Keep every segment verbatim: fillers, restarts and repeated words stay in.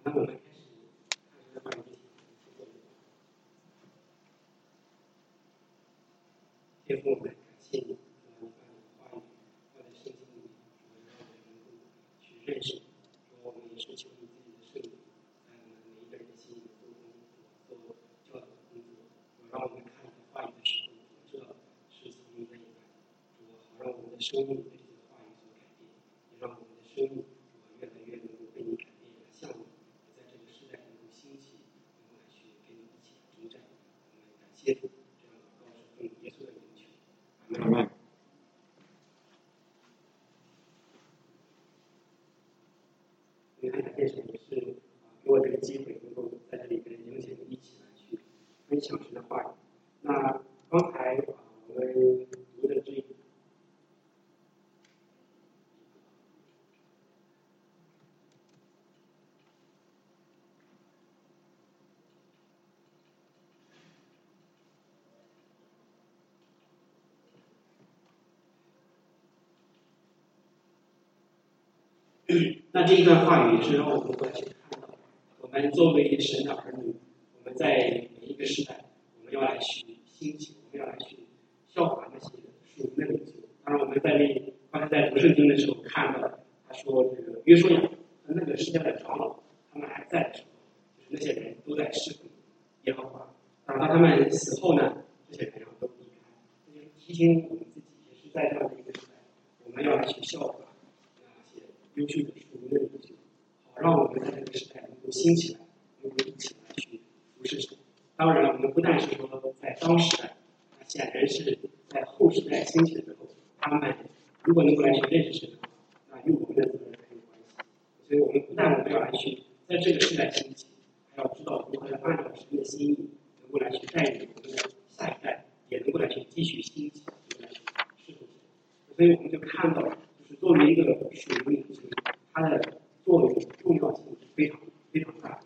那我们开始看这个话语之前，天父，我们感谢你，让你把你的话语放在圣经里面，让我们能够去认识你。我们也是求你自己的圣灵，在我们每一个人的心里做工，做教导的工作。让我们看你的话语的时候，这是从你那里来，好让我们的生命被这些话语所改变，也让我们的生命越来越能够被你改变，像你，在这个时代能够兴起，能够来去跟你一起征战。我们感谢主，这样祷告是奉耶稣的名求。阿门。我很感谢神，也是给我这个机会，能够在这里跟弟兄姐妹一起来去分享神的话语。那刚才啊，我们读的这一那这一段话语也是让我们过来去看到，我们作为神的儿女，我们在每一个时代，我们要来去兴起，我们要来去效法那些属灵的领袖。当然，我们在那刚才在读圣经的时候看到，他说这个约书亚和那个世家的长老，他们还在的时候，就是那些人都在侍奉耶和华。当他们死后呢，这些人都离开。这就提醒我们自己，也是在这样的一个时代，我们要来去效法那些优秀的属灵的领袖，好让我们在这个时代能够兴起来，能够一起来去服侍神。当然，我们不但是说在当时代，那显然是在后时代兴起的时候，他们如果能够来去认识神的话，那与我们的责任很有关系。所以我们不但我们要来去在这个时代兴起，还要知道如何来按照神的心意，能够来去带领我们的下一代，也能够来去继续兴起，能够来去侍奉神。所以我们就看到，就是作为一个属灵领袖，它的作用重要性是非常非常大的。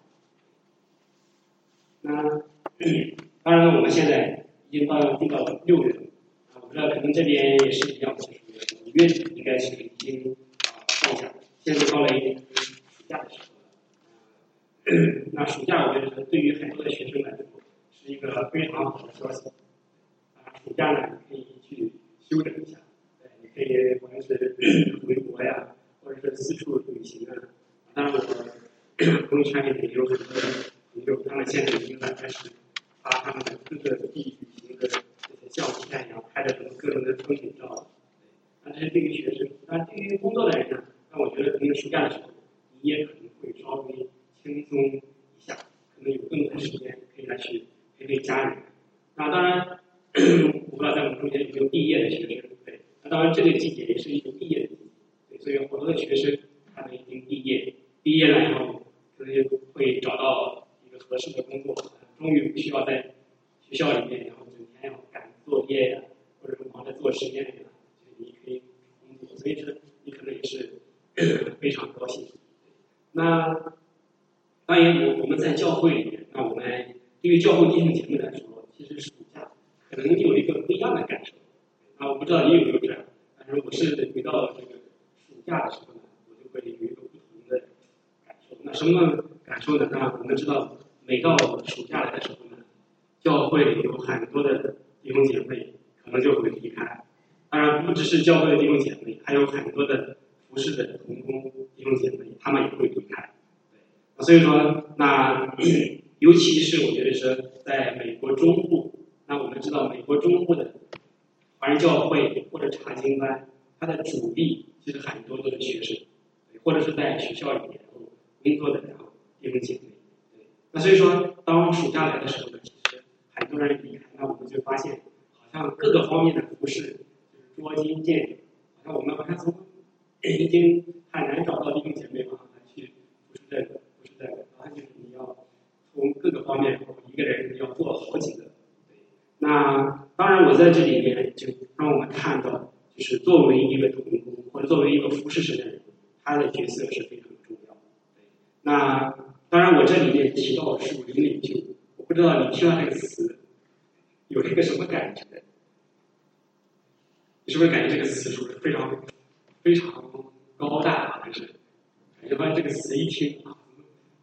那当然了，我们现在已经到进到六月份啊，我不知道可能这边也是一样，就是五月底应该是已经啊放假，现在到了一暑假的时候了。那暑假我觉得对于很多的学生来说是一个非常好的消息啊，暑假呢可以去休整一下，你可以无论是回国呀，或者是四处旅行啊。当然，我朋友圈里面有很多的朋友，他们现在已经在开始发他们的各个地旅行的这些相片，然后拍的什么各种的风景照。那这是对于学生，那对于工作的人呢？那我觉得可能暑假的时候，你也可能会稍微轻松一下，可能有更多的时间可以来去陪陪家人。那当然，我不知道在我们中间有没有毕业的学生，对，那当然这个季节也是一个毕业的季节，对，所以有好多的学生他们已经毕业，毕业了以后可能就会找到一个合适的工作，终于不需要在学校里面，然后整天要赶作业呀，或者是忙着做实验呀，你可以工作，所以说你可能也是非常高兴。那当然我我们在教会里面，那我们对于教会弟兄姐妹来说，其实暑假可能有一个不一样的感受。啊，我不知道你有没有这样，但是我是每到这个暑假的时候呢，我就会有一个不同的感受。那什么感受呢？那我们知道，每到暑假来的时候呢，教会里有很多的弟兄姐妹可能就会离开。当然，不只是教会的弟兄姐妹，还有很多的服侍的同工弟兄姐妹，他们也会离开。所以说，那尤其是我觉得是在美国中部，那我们知道美国中部的华人教会或者查经班，它的主力其实很多都是学生，或者是在学校里面工作的然后弟兄姐妹。那所以说，当暑假来的时候呢，其实很多人离开，那我们就发现，好像各个方面的服饰就是捉襟见肘，好像我们好像从已经很难找到弟兄姐妹嘛来去服侍这个，服侍这个，然后就是你要从各个方面，一个人要做好几个。那当然，我在这里面就让我们看到，就是作为一个同工或者作为一个服侍神的人，他的角色是非常重要的。那当然，我这里面提到属灵领袖，我不知道你听到这个词有一个什么感觉？你是不是感觉这个词是不是非常非常高大？就是感觉把这个词一听啊，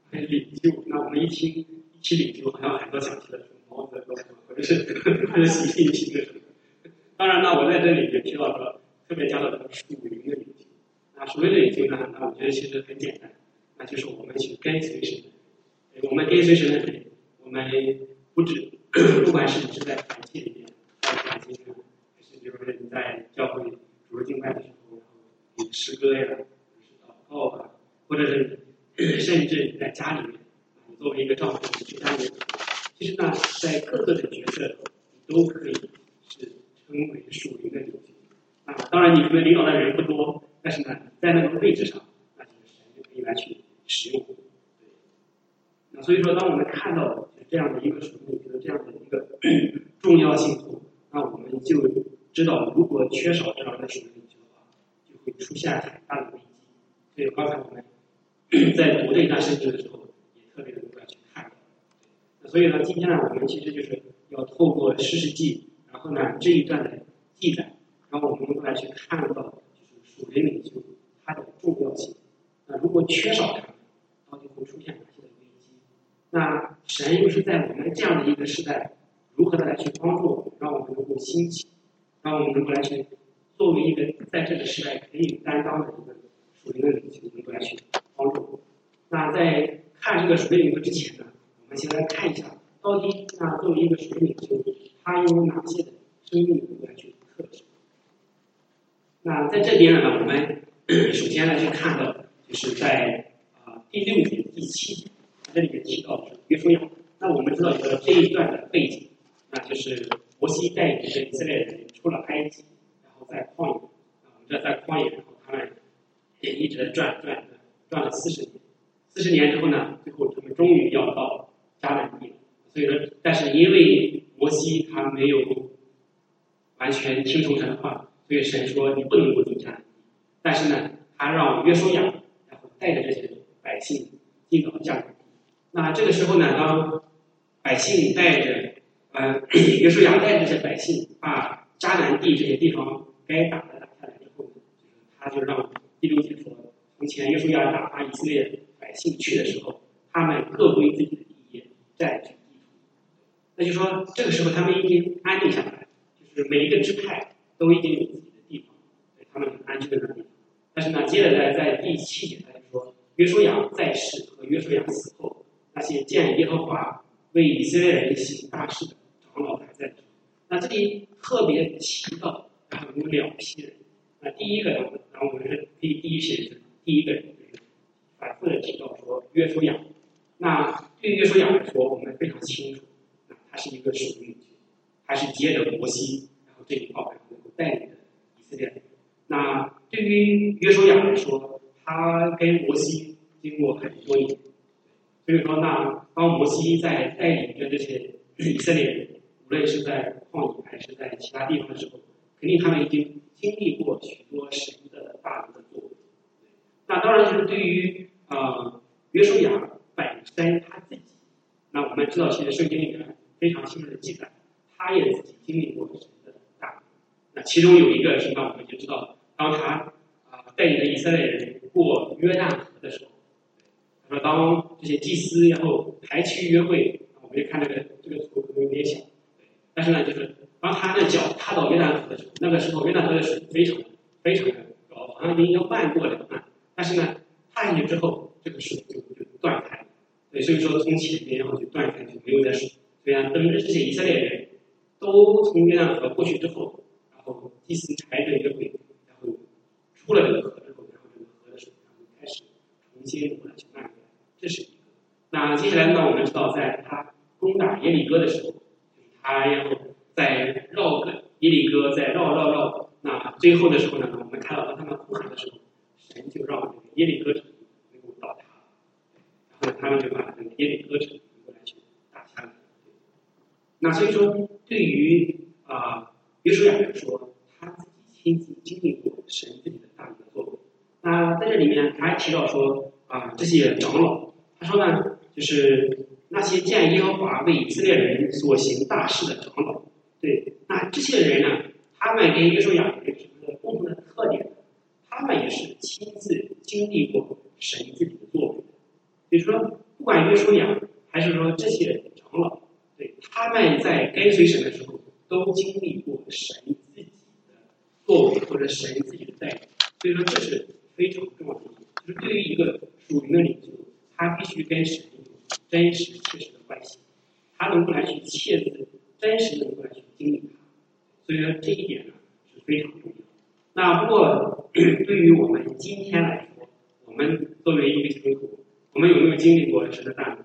领袖。那我们一听一提领袖，好像很多想起了什么毛泽东，或者是或者习近平的什么。当然呢，我在这里也提到说，特别讲到这个属灵的领袖。那属灵的领袖呢，那我觉得其实很简单，那就是我们去跟随神。我们跟随神的人，我们不止不管是你是在团体里面，在团体里面，还是就是你在教会主日敬拜的时候，然后你诗歌呀，或者是祷告啊，或者是甚至你在家里面，你作为一个丈夫，你去家里面，其实呢，在各个的角色，你都可以是称为属灵的领袖。啊，当然你可能领导的人不多，但是呢，在那个位置上，那就是神就可以来去使用。那所以说，当我们看到这样的一个属灵的这样的一个重要性后，那我们就知道，如果缺少这样的属灵领袖的话，就会出现很大的危机。所以刚才我们在读这一段圣经的时候，也特别的能够去看到。那所以呢，今天呢，我们其实就是要透过士师记，然后呢这一段的记载，然后我们能够来去看到，就是属灵领袖它的重要性。那如果缺少它，到底会出现哪些的危机？那神又是在我们这样的一个时代，如何的来去帮助我们，让我们能够兴起，让我们能够来去作为一个在这个时代可以担当的一个属灵的领袖，能够来去帮助我们。那在看这个属灵领袖之前呢，我们先来看一下，到底那作为一个属灵领袖，他有哪些的生命能够来去特质？那在这边呢，我们首先来去看到，就是在啊、呃、第六节、第七节，这里面提到的是约书亚。那我们知道一个这一段的背景，那就是摩西带领着以色列人出了埃及，然后在旷野，啊，我们知道在旷野，然后他们也一直转转转了四十年，四十年之后呢，最后他们终于要到迦南地了。所以说，但是因为摩西他没有完全听从神的话，所以神说你不能够进迦南地。但是呢，他让约书亚然后带着这些百姓进到迦南地。那这个时候呢，当百姓带着呃约书亚带着这些百姓把迦南地这些地方该打的打下来之后，他就让第六节说，从前约书亚打发以色列百姓去的时候，他们各归自己的地业，占据地土。那就说这个时候他们已经安定下来，就是每一个支派都已经有自己的地方，对，他们很安居的那地方。但是呢，接着在在第七节他就说，约书亚在世和约书亚死后，那些见耶和华为以色列人行大事的长老还在。那这里特别提到，然后有两批人。那第一个呢，然后我们是可以第一批人，第一个人就是反复的提到说约书亚。那对于约书亚来说，我们非常清楚，那他是一个属灵领袖，他是接着摩西，然后这一套然后能够带领的以色列人。那对于约书亚来说，他跟摩西经过很多年，所以说那当摩西在带领着这些以色列人，无论是在旷野还是在其他地方的时候，肯定他们已经经历过许多神的大能的作为。那当然就是对于呃约书亚本身他自己，那我们知道其实圣经里面非常清楚的记载，他也自己经历过神的大能。那其中有一个是让我们就知道，当他啊、呃、带领着以色列人过约旦河的时候，他说当这些祭司然后排去约会，我们就看这个这个图可能有点小，但是呢，就是当他的脚踏到约旦河的时候，那个时候约旦河的水非常非常的高，好像已经要漫过两岸。但是呢，踏进去之后，这个水就就断开了。对，所以说从前面然后就断开，就没有再水。所以呢，等着这些以色列人都从约旦河过去之后，然后祭司排着约会，然后出了这个河之后，然后这个河的水然后开始重新流来去漫过来。这是一个。那接下来呢，我们知道在他攻打耶利哥的时候，他然后在绕个耶利哥，在绕绕绕，那最后的时候呢，我们看到他们呼喊的时候，神就让耶利哥城能够倒塌，然后他们就把这个耶利哥城能够来去打下来。那所以说，对于啊、呃、约书亚来说，他自己亲自经历过神自己的大能的作为。那在这里面他还提到说啊、呃、这些长老，他说呢，就是那些见耶和华为以色列人所行大事的长老，对，那这些人呢，他们跟约书亚有什么共同的特点？他们也是亲自经历过神自己的作为。 比如说，不管约书亚还是说这些长老，对他们在跟随神的时候，都经历过神自己的作为或者神自己的带领，所以说这是非常重要的一点。就是对于一个属灵的领袖，他必须跟神有真实切实的关系，他能够来去切自真实能够来去经历它。所以说这一点呢是非常重要的。那不过对于我们今天来说，我们作为一个基督徒，我们有没有经历过神的大能？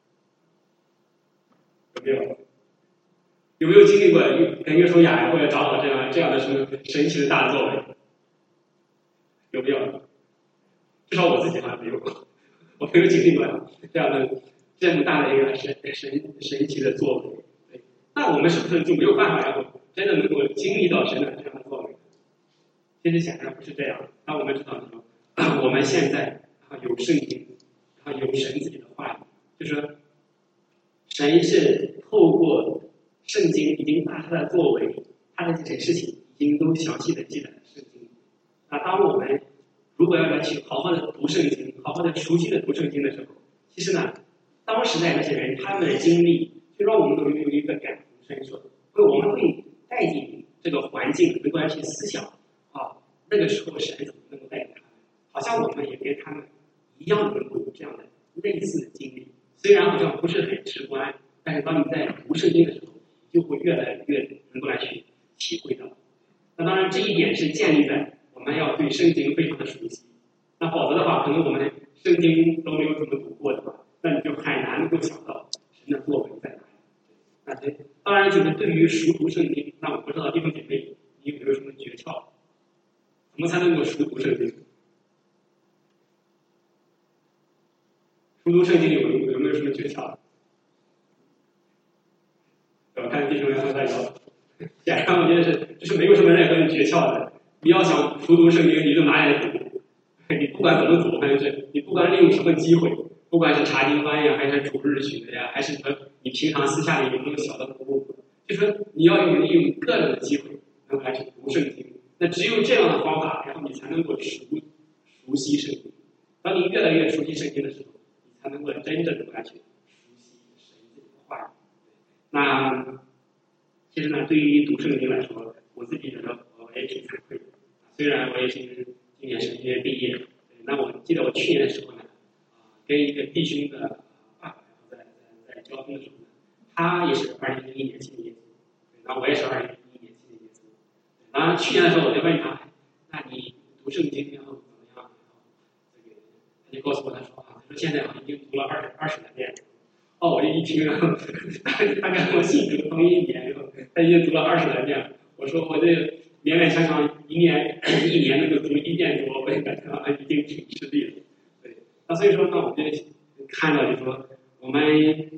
有没有？有没有经历过跟约书亚或者长老这样这样的什么神奇的大作为？有没有？至少我自己还没有过，我没有经历过这样的这么大的一个神神神奇的作为。对，那我们是不是就没有办法然后真的能够经历到神的这样的作为？其实显然不是这样。那我们知道什么？我们现在有圣经，然后有神自己的话语，就是说神是透过圣经已经把他的作为、他的这些事情已经都详细的记载在圣经里。那当我们如果要来去好好的读圣经、好好的熟悉的读圣经的时候，其实呢，当时代那些人他们的经历，就让我们能有一个感同身受，所以我们会带进这个环境，能够来去思想啊，那个时候神怎么能够带领他们，好像我们也跟他们一样能够有这样的类似的经历。虽然好像不是很直观，但是当你在读圣经的时候，就会越来越能够来去体会到。那当然，这一点是建立在我们要对圣经非常的熟悉。那否则的话，可能我们圣经都没有怎么读过的话，那你就很难能够想到神的作为在哪里。那这当然就是对于熟读圣经，那我不知道弟兄姐妹你有没有什么诀窍？怎么才能够熟读圣经？熟读圣经有有没有什么诀窍？我看弟兄们在摇，显然我觉得是就是没有什么任何的诀窍的。你要想熟读圣经，你就拿来读。你不管怎么读，反正是你不管利用什么机会，不管是查经班呀，还是主日学呀，还是说你平常私下里有没有小的服务，就说你要有利用各种的机会，能够来去读圣经。那只有这样的方法，然后你才能够熟熟悉圣经。当你越来越熟悉圣经的时候，你才能够真正的来去熟悉神自己的话语。那其实呢，对于读圣经来说，我自己觉得我也挺惭愧的。虽然我也是今年神学院毕业，那我记得我去年的时候呢，跟一个弟兄的爸爸在在在交通的时候呢，他也是二零一一年信的耶稣，然后我也是二零一一年信的耶稣。然后去年的时候我就问他，那你读圣经然后怎么样？这个他就告诉我他说啊，他说现在啊已经读了二十二十来遍。哦，我这一听，然后他跟我信主同一年，然后他已经读了二十来遍。我说我这勉勉强强一年一年能够读一遍多，我也感觉啊已经挺吃力了。对，那所以说呢，我们就看到就是说，我们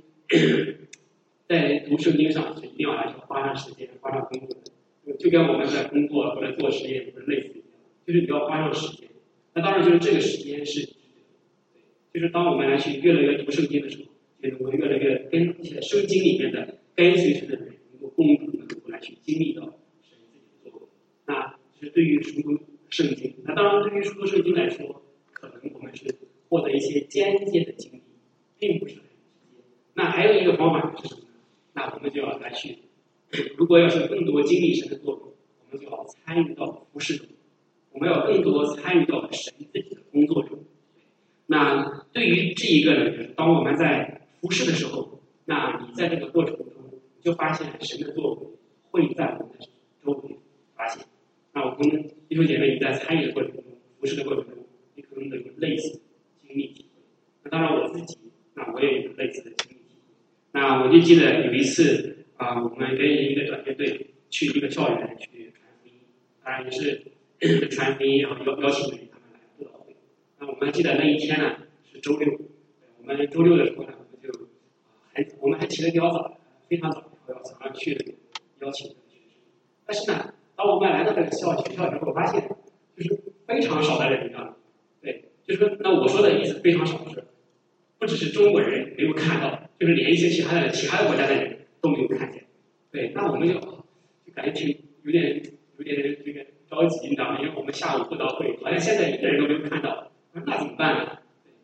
在读圣经上是一定要来去花上时间、花上功夫的，就跟我们在工作或者做实验或者类似一样，就是你要花上时间。那当然就是这个时间是，对，就是当我们来去越来越读圣经的时候。也能够越来越跟圣经里面的跟随神的人能够共同能够来去经历到神自己的作为。那是对于熟读圣经，那当然对于熟读圣经来说，可能我们是获得一些间接的经历，并不是很直接。那还有一个方法是什么呢？那我们就要来去，如果要是更多经历神的作为，我们就要参与到服事中，我们要更多参与到神自己的工作中。那对于这一个呢，就是当我们在服事的时候，那你在这个过程中，你就发现神的作为会在我们的周围发现。那我跟弟兄姐妹你在参与的过程中，服事的过程中，你可能都有类似的经历体会。那当然我自己，那我也有类似的经历体会。那我就记得有一次啊，我们跟一个转接队去一个校园去传福音，当然也是传福音，然后邀邀请他们来布道会。那我们记得那一天呢是周六，我们周六的时候呢。还我们还起得比较早，非常早，然后早上去邀请学生。但是呢，当我们来到这个校学校之后，发现就是非常少的人啊，对，就是说，那我说的意思非常少是，不只是中国人没有看到，就是连一些其他的其他的国家的人都没有看见。对，那我们就就感觉挺有点有点这个着急，你知道吗？因为我们下午布道会，好像现在一个人都没有看到，那怎么办呢？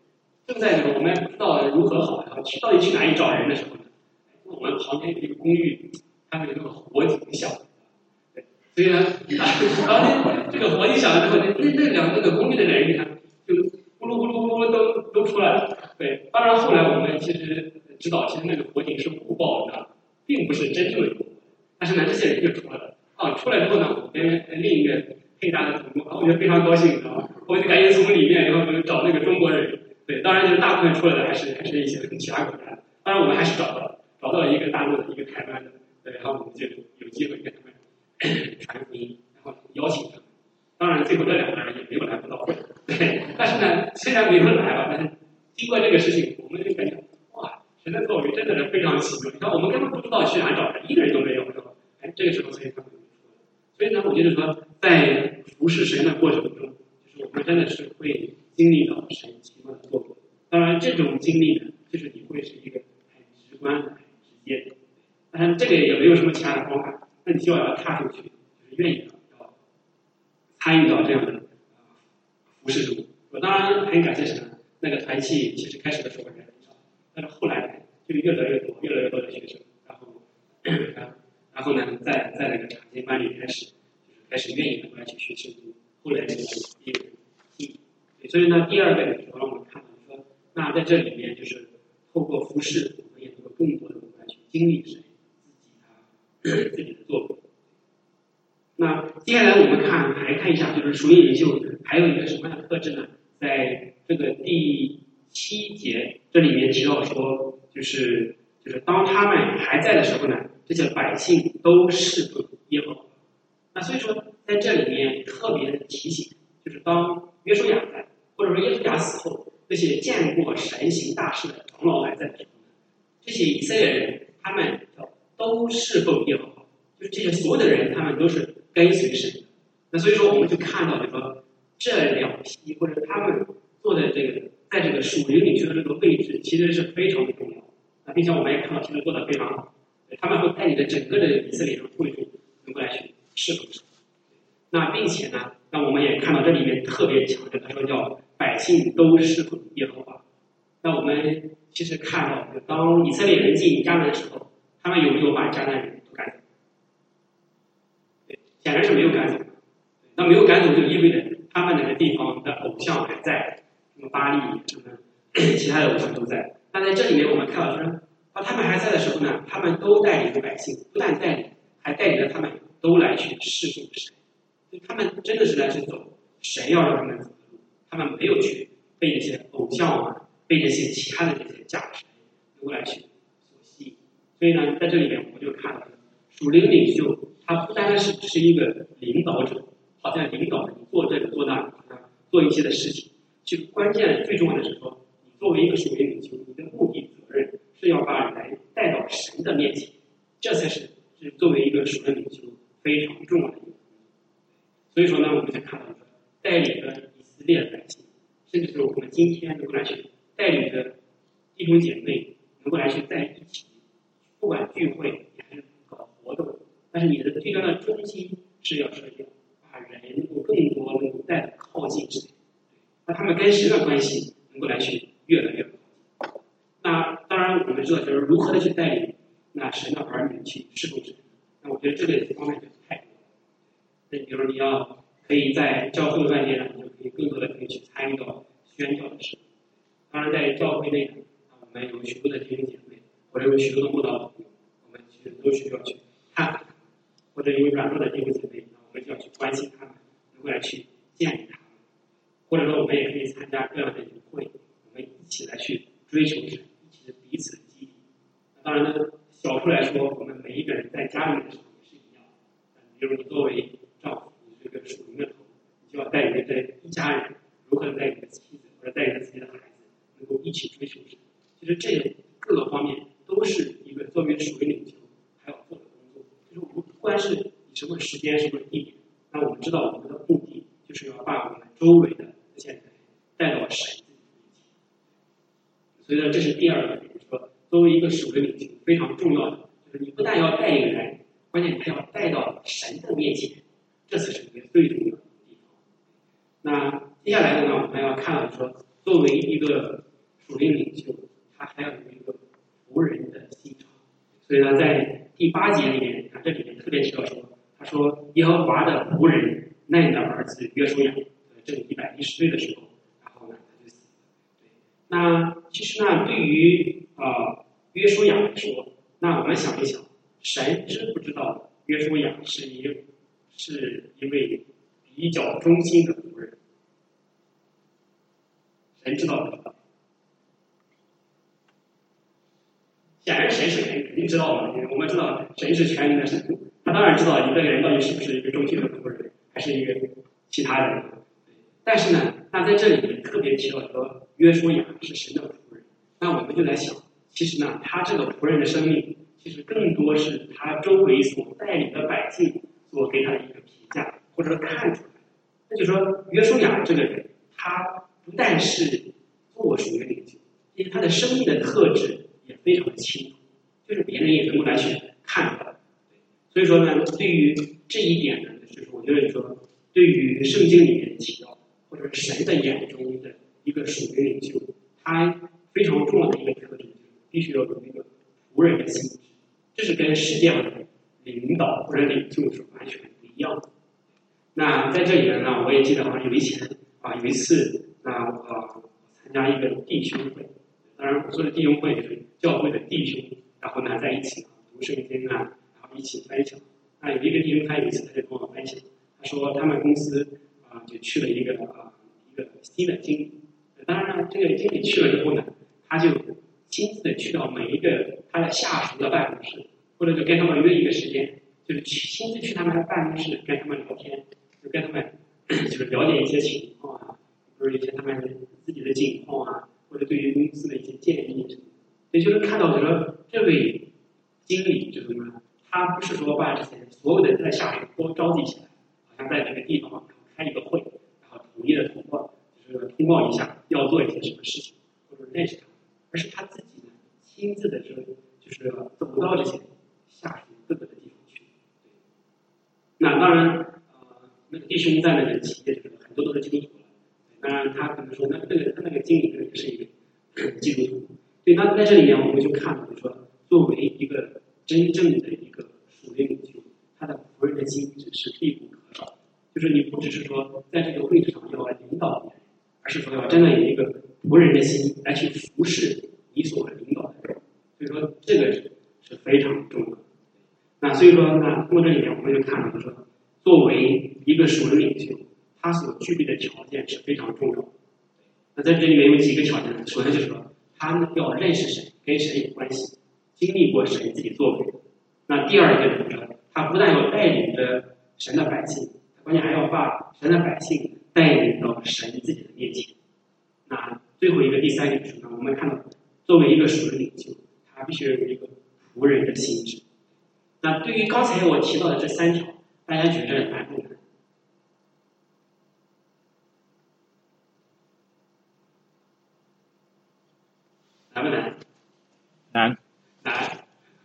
正在这个我们不知道如何好，然后去到底去哪里找人的时候呢，我们旁边有一个公寓，它有那个火警响，对，所以呢，啊，这个火警响了之后，那那两那个公寓的人，你看就呼噜呼噜呼噜都都出来了，对。当然后来我们其实知道，其实那个火警是误报的，并不是真正的有火，但是呢，这些人就出来了。啊，出来之后呢，我跟另一个配搭的同工，我就非常高兴，你知道吗？我就赶紧从里面，然后找那个中国人。对，当然就是大部分出来的还是还是一些其他国家的，当然我们还是找到了找到了一个大陆的一个台湾的，对，然后我们就有机会跟他们传福音，然后邀请他们。当然最后这两个人也没有来布道会，对，但是呢，虽然没有来吧，但是经过这个事情，我们就感觉哇，神的作为真的是非常奇妙。你看，我们根本不知道去哪找人，一个人都没有，是吧？哎，这个时候所以他们就出来。所以呢，我觉得说，在服侍神的过程中，就是我们真的是会经历到神奇妙的作为。当然，这种经历呢，就是你会是一个很直观的、很直接的。当然，这个也没有什么其他的方法，那你就要踏出去，就是愿意要参与到这样的服侍中。我当然很感谢神，那个团契其实开始的时候人很少，但是后来就越来越多、越来越多的学生，然后，然后呢，在在那个长经班里开始，就是开始愿意过来去学圣经，后来就一个一。所以呢，第二个就是让我们看到说，那在这里面就是透过服侍，我们也能够更多的来去经历神自己他自己的作为。那接下来我们看还看一下，就是属灵领袖还有一个什么样的特质呢？在这个第七节这里面提到说，就是就是当他们还在的时候呢，这些百姓都侍奉耶和华。那所以说，在这里面特别的提醒，就是当约书亚在，或者说耶稣亚死后，这些见过神行大事的长老还在的时候，这些以色列人他们都侍奉耶和华，就是这些所有的人他们都是跟随神的。那所以说，我们就看到，就说这两批或者他们做的这个，在这个属灵领袖的这个位置，其实是非常的重要。那并且我们也看到，其实做的非常好，他们会带领着整个的以色列人会众能够来去侍奉神。那并且呢，那我们也看到这里面特别强调，他说叫百姓都侍奉耶和华。那我们其实看到，当以色列人进迦南的时候，他们有没有把迦南人都赶走？对，显然是没有赶走。那没有赶走就意味着他们那个地方的偶像还在，什么巴力，什么其他的偶像都在。那在这里面我们看到说，当他们还在的时候呢，他们都带领着百姓，不但带领，还带领着他们都来去侍奉神。他们真的是来去走神要让他们走的路，他们没有去被这些偶像啊，被这些其他的这些价值能够来去所吸引。所以呢，在这里面我们就看到，属灵领袖他不单单是只是一个领导者，好像领导你做这个做那个，做一些的事情。其实关键最重要的是说，你作为一个属灵领袖，你的目的责任是要把人带到神的面前，这才是是作为一个属灵领袖非常重要的一个。所以说呢，我们就看到带领着以色列的百姓，甚至是我们今天能够来去带领着弟兄姐妹能够来去在一起，不管聚会还是搞活动，但是你的最终的中心是要是要把人能够更多能够带的靠近神，那他们跟神的关系能够来去越来越好。那当然我们知道就是如何的去带领那神的儿女去侍奉神，那我觉得这个方面就是太多了。那比如说你要可以在教会外面，你就可以更多的可以去参与到宣教的事。当然在教会内，我们有许多的弟兄姐妹，或者有许多的慕道朋友，我们其实都需要去看看，或者有软弱的弟兄姐妹，我们就要去关心他们，能够来去建立他们，或者说我们也可以参加各样的营会，我们一起来去追求神，一起彼此的激励。当然呢，小处来说，我们每一个人在家里面的时候也是一样的。比如你作为丈夫，你是一个属灵的头，你就要带领着一家人如何带领着妻子或者带领着自己的孩子，能够一起追求神。其实这各个方面都是一个作为属灵领袖还要做的工作。就是我们不光是以什么时间、什么地点，那我们知道我们的目的就是要把我们周围的这些人带到神自己的面前。所以呢，这是第二个，就是说，作为一个属灵领袖非常重要的，就是你不但要带领人，关键你还要带到神的面前，这才是一个最重要的地方。那接下来的呢，我们要看到说，作为一个属灵领袖他还要有一个服人的心肠。所以呢，在第八节里面，啊，这里面特别提到说，他说耶和华的仆人奈的儿子约书亚，正一百一十岁的时候，然后呢他就死了。对，那其实呢，对于呃约书亚来说，那我们想一想，神知不知道约书亚是一是一位比较忠心的仆人？神知道不知道？显然神是肯定知道的，因为我们知道神是全能的神，他当然知道你这个人到底是不是一个忠心的仆人，还是一个其他人。但是呢，那在这里面特别提到说约书亚是神的仆人，那我们就在想，其实呢，他这个仆人的生命，其实更多是他周围所带领的百姓所给他的一个评价，或者说看出来的。那就是说，约书亚这个人，他不但是做属灵领袖，因为他的生命的特质也非常的清楚，就是别人也能够来去看到。所以说呢，对于这一点呢，就是我觉得说，对于圣经里面提到，或者是神的眼中的一个属灵领袖，他非常重要的一个特质，就是必须要有一个仆人的性质，这是跟世界上的领导或者领袖是完全不一样的。那在这里面呢，我也记得好像有以前啊有一次，那啊参加一个弟兄会，当然我说的弟兄会就是教会的弟兄，然后呢在一起读圣经啊，然后一起分享。那有一个弟兄他有一次他就跟我分享，他说他们公司啊就去了一个啊一个新的经理，当然呢这个经理去了以后呢，他就亲自的去到每一个他的下属的办公室，或者就跟他们约一个时间，就是去亲自去他们的办公室跟他们聊天，就跟他们就是了解一些情况啊，比如一些他们自己的境况啊，或者对于公司的一些建议什么，也就是看到说这位经理就是什么，他不是说把之前所有的他的下属都召集起来，好像在哪个地方开一个会，然后统一的通报，就是通报一下要做一些什么事情，或者认识他，而是他自己呢亲自的说，就是走到这些下属各个的地方去。那当然，呃，那个弟兄在那个企业就是很多都是基督徒了，当然他可能说，那那个他那个经理也是一个基督徒。对，那在这里面我们就看到，就是说，作为一个真正的一个属灵领袖，他的仆人的心智是必不可少的。就是你不只是说在这个位置上要领导别人，而是说要真的有一个仆人的心来去服侍你所领导的人。所以说，这个是是非常重要的。那所以说，那通过这里面我们就看到，就是说，作为一个属灵领袖，他所具备的条件是非常重要的。那在这里面有几个条件，首先就是说，他要认识神，跟神有关系，经历过神自己作为。那第二个就是说，他不但要带领着神的百姓，关键还要把神的百姓带领到神自己的面前。那最后一个第三点是呢，我们看到，作为一个属灵领袖，他必须有一个仆人的心智。那对于刚才我提到的这三条，大家觉得难不难？难不难？ 难。 难。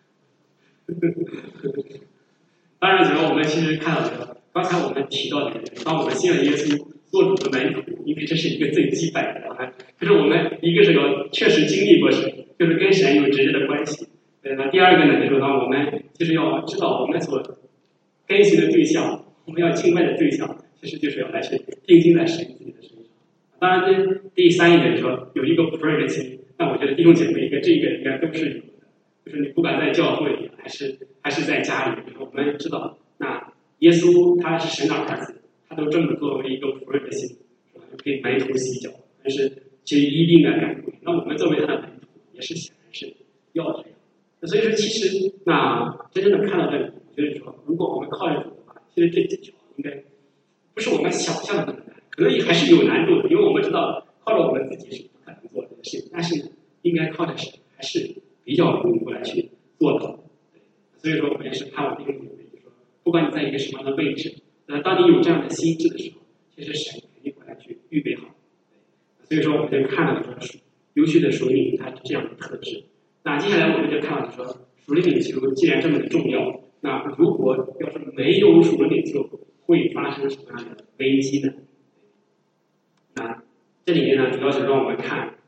当然，主要我们其实看到的，刚才我们提到的，当我们信了耶稣做主的门徒，因为这是一个最基本的，就是我们一个是要确实经历过神，就是跟神有直接的关系。呃，那第二个呢，就是说我们就是要知道我们所跟随的对象，我们要敬拜的对象，其实就是要来去定睛在神自己的身上。当然，这第三一点就是说有一个仆人的心，那我觉得弟兄姐妹应该这一个应该都是有的。就是你不管在教会里，还是还是在家里，我们知道，那耶稣他是神的儿子，他都这么作为一个仆人的心，是吧？就可以埋头洗脚，但是其实一定的赶鬼。那我们作为他的门徒，也是显然是要这样。所以说，其实那真正的看到这里，我觉得说，如果我们靠着主的话，其实这几条应该不是我们想象的那么难，可能也还是有难度的，因为我们知道靠着我们自己是不可能做这个事情，但是应该靠着神还是比较容易过来去做到。所以说，我们也是盼望弟兄姐妹，就是说，不管你在一个什么样的位置，那当你有这样的心智的时候，其实神肯定会来去预备好。所以说，我们就看到说，优秀的属灵它这样的特质。那接下来我们就看到说，属灵领袖既然这么的重要，那如果要是没有属灵领袖，会发生什么样的危机呢？那这里面呢，主要是让我们看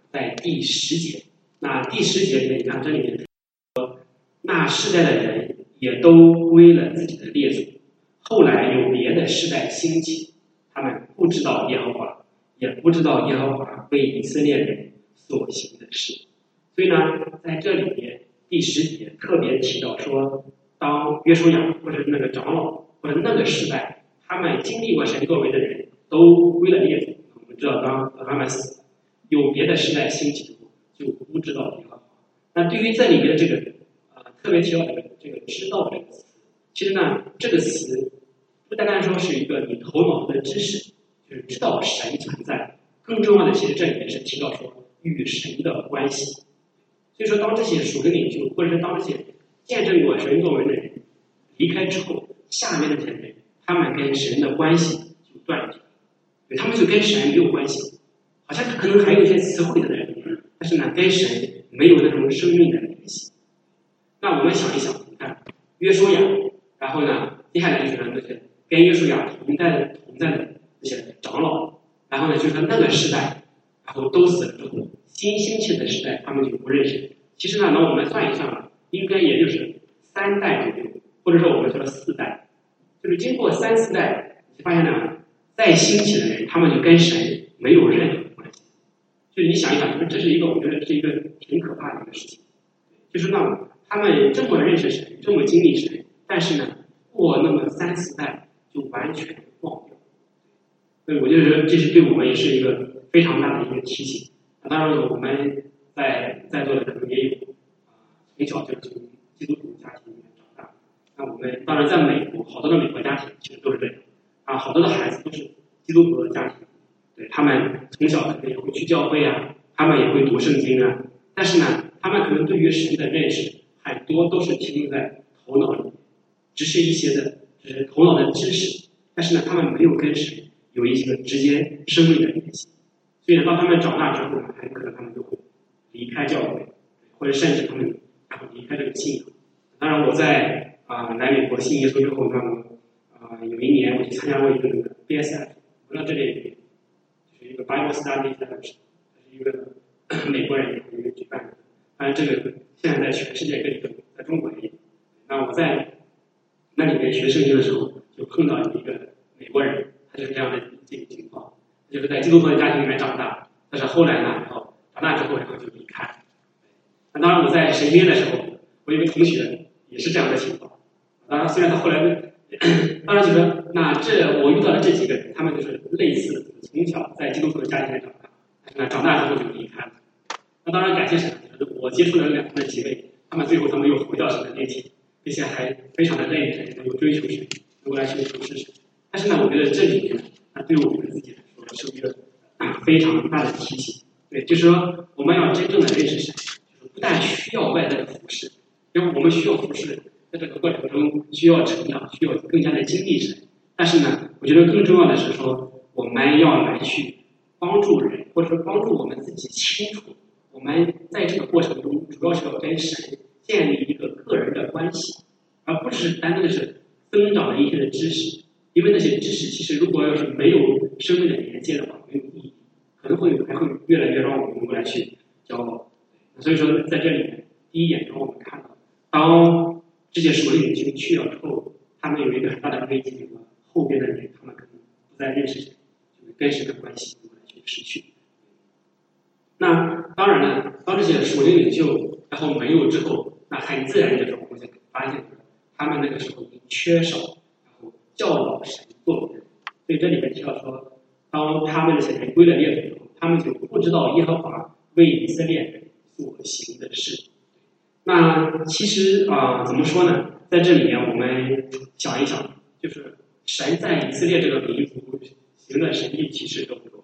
在第十节。那第十节里面，你看这里面说，那世代的人也都归了自己的列祖，后来有别的世代兴起，他们不知道耶和华，也不知道耶和华为以色列人所行的事。所以呢，在这里面第十节特别提到说，当约书亚或者那个长老或者那个时代，他们经历过神作为的人都归了列祖。我们知道，当他们死，有别的时代兴起，就不知道耶和华。那对于这里面这个呃特别提到这个这个知道这个词，其实呢，这个词不单单说是一个你头脑的知识，就是知道神存在，更重要的，其实这里面是提到说与神的关系。所以说，当这些属灵领袖，或者是当这些见证过神作为的人离开之后，下面的这些人，他们跟神的关系就断绝了，对，他们就跟神没有关系，好像可能还有一些词汇的人，但是呢，跟神没有那种生命的联系。那我们想一想，你看约书亚，然后呢，接下来就是那些跟约书亚同在的同在的那些长老，然后呢，就是那个时代，然后都死了之后，新兴起的时代，他们就不认识。其实呢，那我们算一算啊，应该也就是三代左右，或者说我们说四代，就是经过三四代，你发现呢，再兴起的人，他们就跟神没有任何关系。就是你想一想，这是一个我觉得是一个挺可怕的一个事情。就是那他们这么认识神，这么经历神，但是呢，过那么三四代就完全忘掉。所以我觉得这是对我们也是一个非常大的一个提醒。当然，我们在在座的可能也有啊，从小就是从基督徒家庭里面长大。那我们当然在美国，好多的美国家庭其实都是这样啊，好多的孩子都是基督徒的家庭，对，他们从小可能也会去教会啊，他们也会读圣经啊，但是呢，他们可能对于神的认识很多都是停留在头脑里面，只是一些的，只是头脑的知识，但是呢，他们没有跟神有一些直接生命的联系。所以呢，当他们长大之后呢，很可能他们就会离开教会，或者甚至他们然后离开这个信仰。当然，我在啊、呃、来美国信耶稣之后，那么啊、呃、有一年我去参加过一个那个 B S F， 我知道这里就是一个 Bible Study Fellowship， 是一个美国人一个举办的。当然，这个现在在全世界各地都有，在中国也有。那我在那里面学圣经的时候，就碰到一个美国人，他就是这样的这个情况。就是在基督徒的家庭里面长大，但是后来呢，然后长大之后，然后就离开。那当然，我在神学院的时候，我有个同学也是这样的情况。当然，虽然他后来，当然就说，那这我遇到的这几个人，他们就是类似从小在基督徒的家庭里长大，但是呢，长大之后就离开了。那当然感谢神，我接触了两个几位，他们最后他们又回到神的面前，并且还非常的认真，能够追求神，能够来寻求事实。但是呢，我觉得这里面，那对我们自己来说，是一个非常大的提醒，对，就是说我们要真正的认识神，就是不但需要外在的服饰，因为我们需要服饰，在这个过程中需要成长，需要更加的经历神。但是呢，我觉得更重要的是说，我们要来去帮助人，或者说帮助我们自己清楚，我们在这个过程中主要是要跟神建立一个个人的关系，而不是单单的是增长了一些的知识。因为那些知识其实如果要是没有生命的连接的话，没有意义，可能会还会越来越让我们能够来去骄傲。所以说，在这里面，第一眼让我们看到，当这些属灵领袖去了之后，他们有一个很大的危机，后边的人他们可能不再认识神，就是跟神的关系来去失去。那当然了，当这些属灵领袖然后没有之后，那很自然的时候，我就发现他们那个时候缺少。教导神作为，所以这里面提到说，当他们这些人归了列祖之后，他们就不知道耶和华为以色列人所行的事。那其实啊、呃，怎么说呢？在这里面我们想一想，就是神在以色列这个民族行的神迹奇事都不够，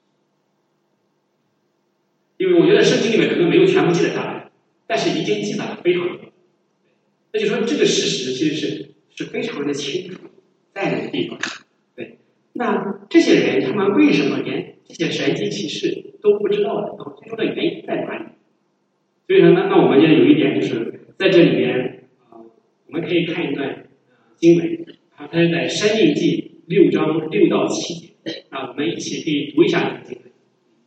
因为我觉得圣经里面可能没有全部记载下来，但是已经记载了非常多。那就说这个事实其实是是非常的清楚。在哪个地方？对，那这些人他们为什么连这些神迹奇事都不知道呢？然后最终的原因在哪里？所以说，那那我们觉得有一点就是在这里面啊、呃，我们可以看一段呃经文啊，它是在《申命记》六章六到七节啊，我们一起可以读一下这个经文。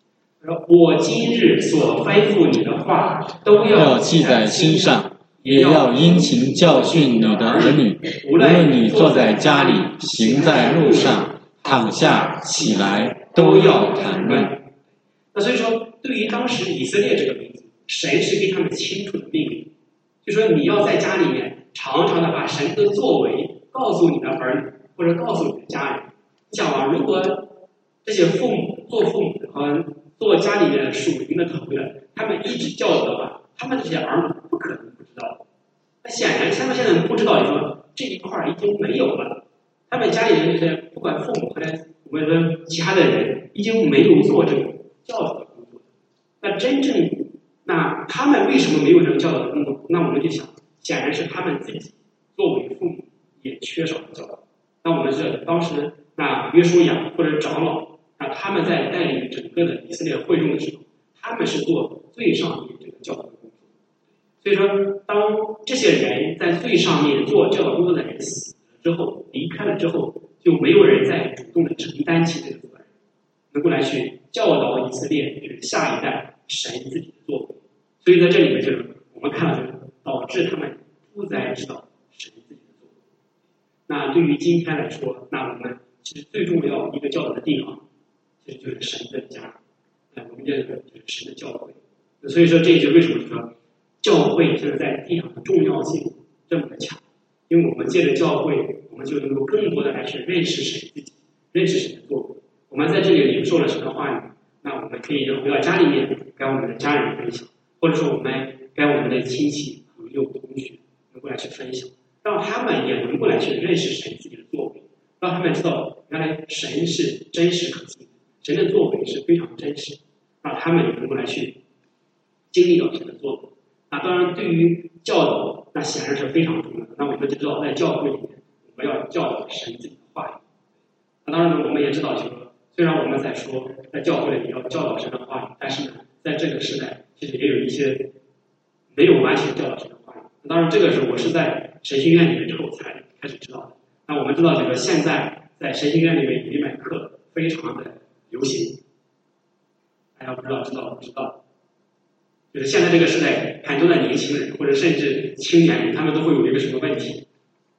我今日所吩咐你的话，都要记在心上，也要殷勤教训你的儿女。无论你坐在家里，行在路上，躺下起来，都要谈论。 那所以说，对于当时以色列这个民族，神是给他们清楚的命令，就说你要在家里面常常的把神的作为告诉你的儿女，或者告诉你的家人。你想啊，如果这些父母做父母的和做家里面的属灵的头的，他们一直教导的话，他们这些儿女不可能不知道。那显然他们现在不知道，你说这一块已经没有了。他们家里人这些不管父母或者我们说其他的人，已经没有做这种教导的工作。那真正，那他们为什么没有这个教导的工作？那我们就想，显然是他们自己作为父母也缺少教导。那我们知道，当时那约书亚或者长老，那他们在带领整个的以色列会众的时候，他们是做最上面这个教导的工作。所以说，当这些人在最上面做教导工作的人死了之后，离开了之后，就没有人再主动的承担起这个责任，能够来去教导以色列这个下一代神自己的作为。所以在这里面，就是我们看到，就是导致他们不再知道神自己的作为。那对于今天来说，那我们其实最重要一个教导的地方，其实就是神的家，那我们这个就是神的教会。所以说，这也就为什么说教会就是在地上的重要性这么的强，因为我们借着教会，我们就能够更多的来去认识神自己，认识神的作为。我们在这里领受了神的话语，那我们可以回到家里面跟我们的家人分享，或者说我们跟我们的亲戚、朋友、同学能够来去分享，让他们也能够来去认识神自己的作为，让他们知道原来神是真实可信的，神的作为是非常真实，让他们也能够来去经历到神的作为。那当然，对于教导，那显然是非常重要的。那我们就知道，在教会里面，我们要教导神自己的话语。那当然呢，我们也知道，就是说，虽然我们在说在教会里面要教导神的话语，但是呢，在这个时代，其实也有一些没有完全教导神的话语。那当然，这个是我是在神学院里面之后才开始知道的。那我们知道，这个现在在神学院里面有一门课非常的流行，大家不知道知道不知道？就是现在这个时代，很多的年轻人或者甚至青年人，他们都会有一个什么问题？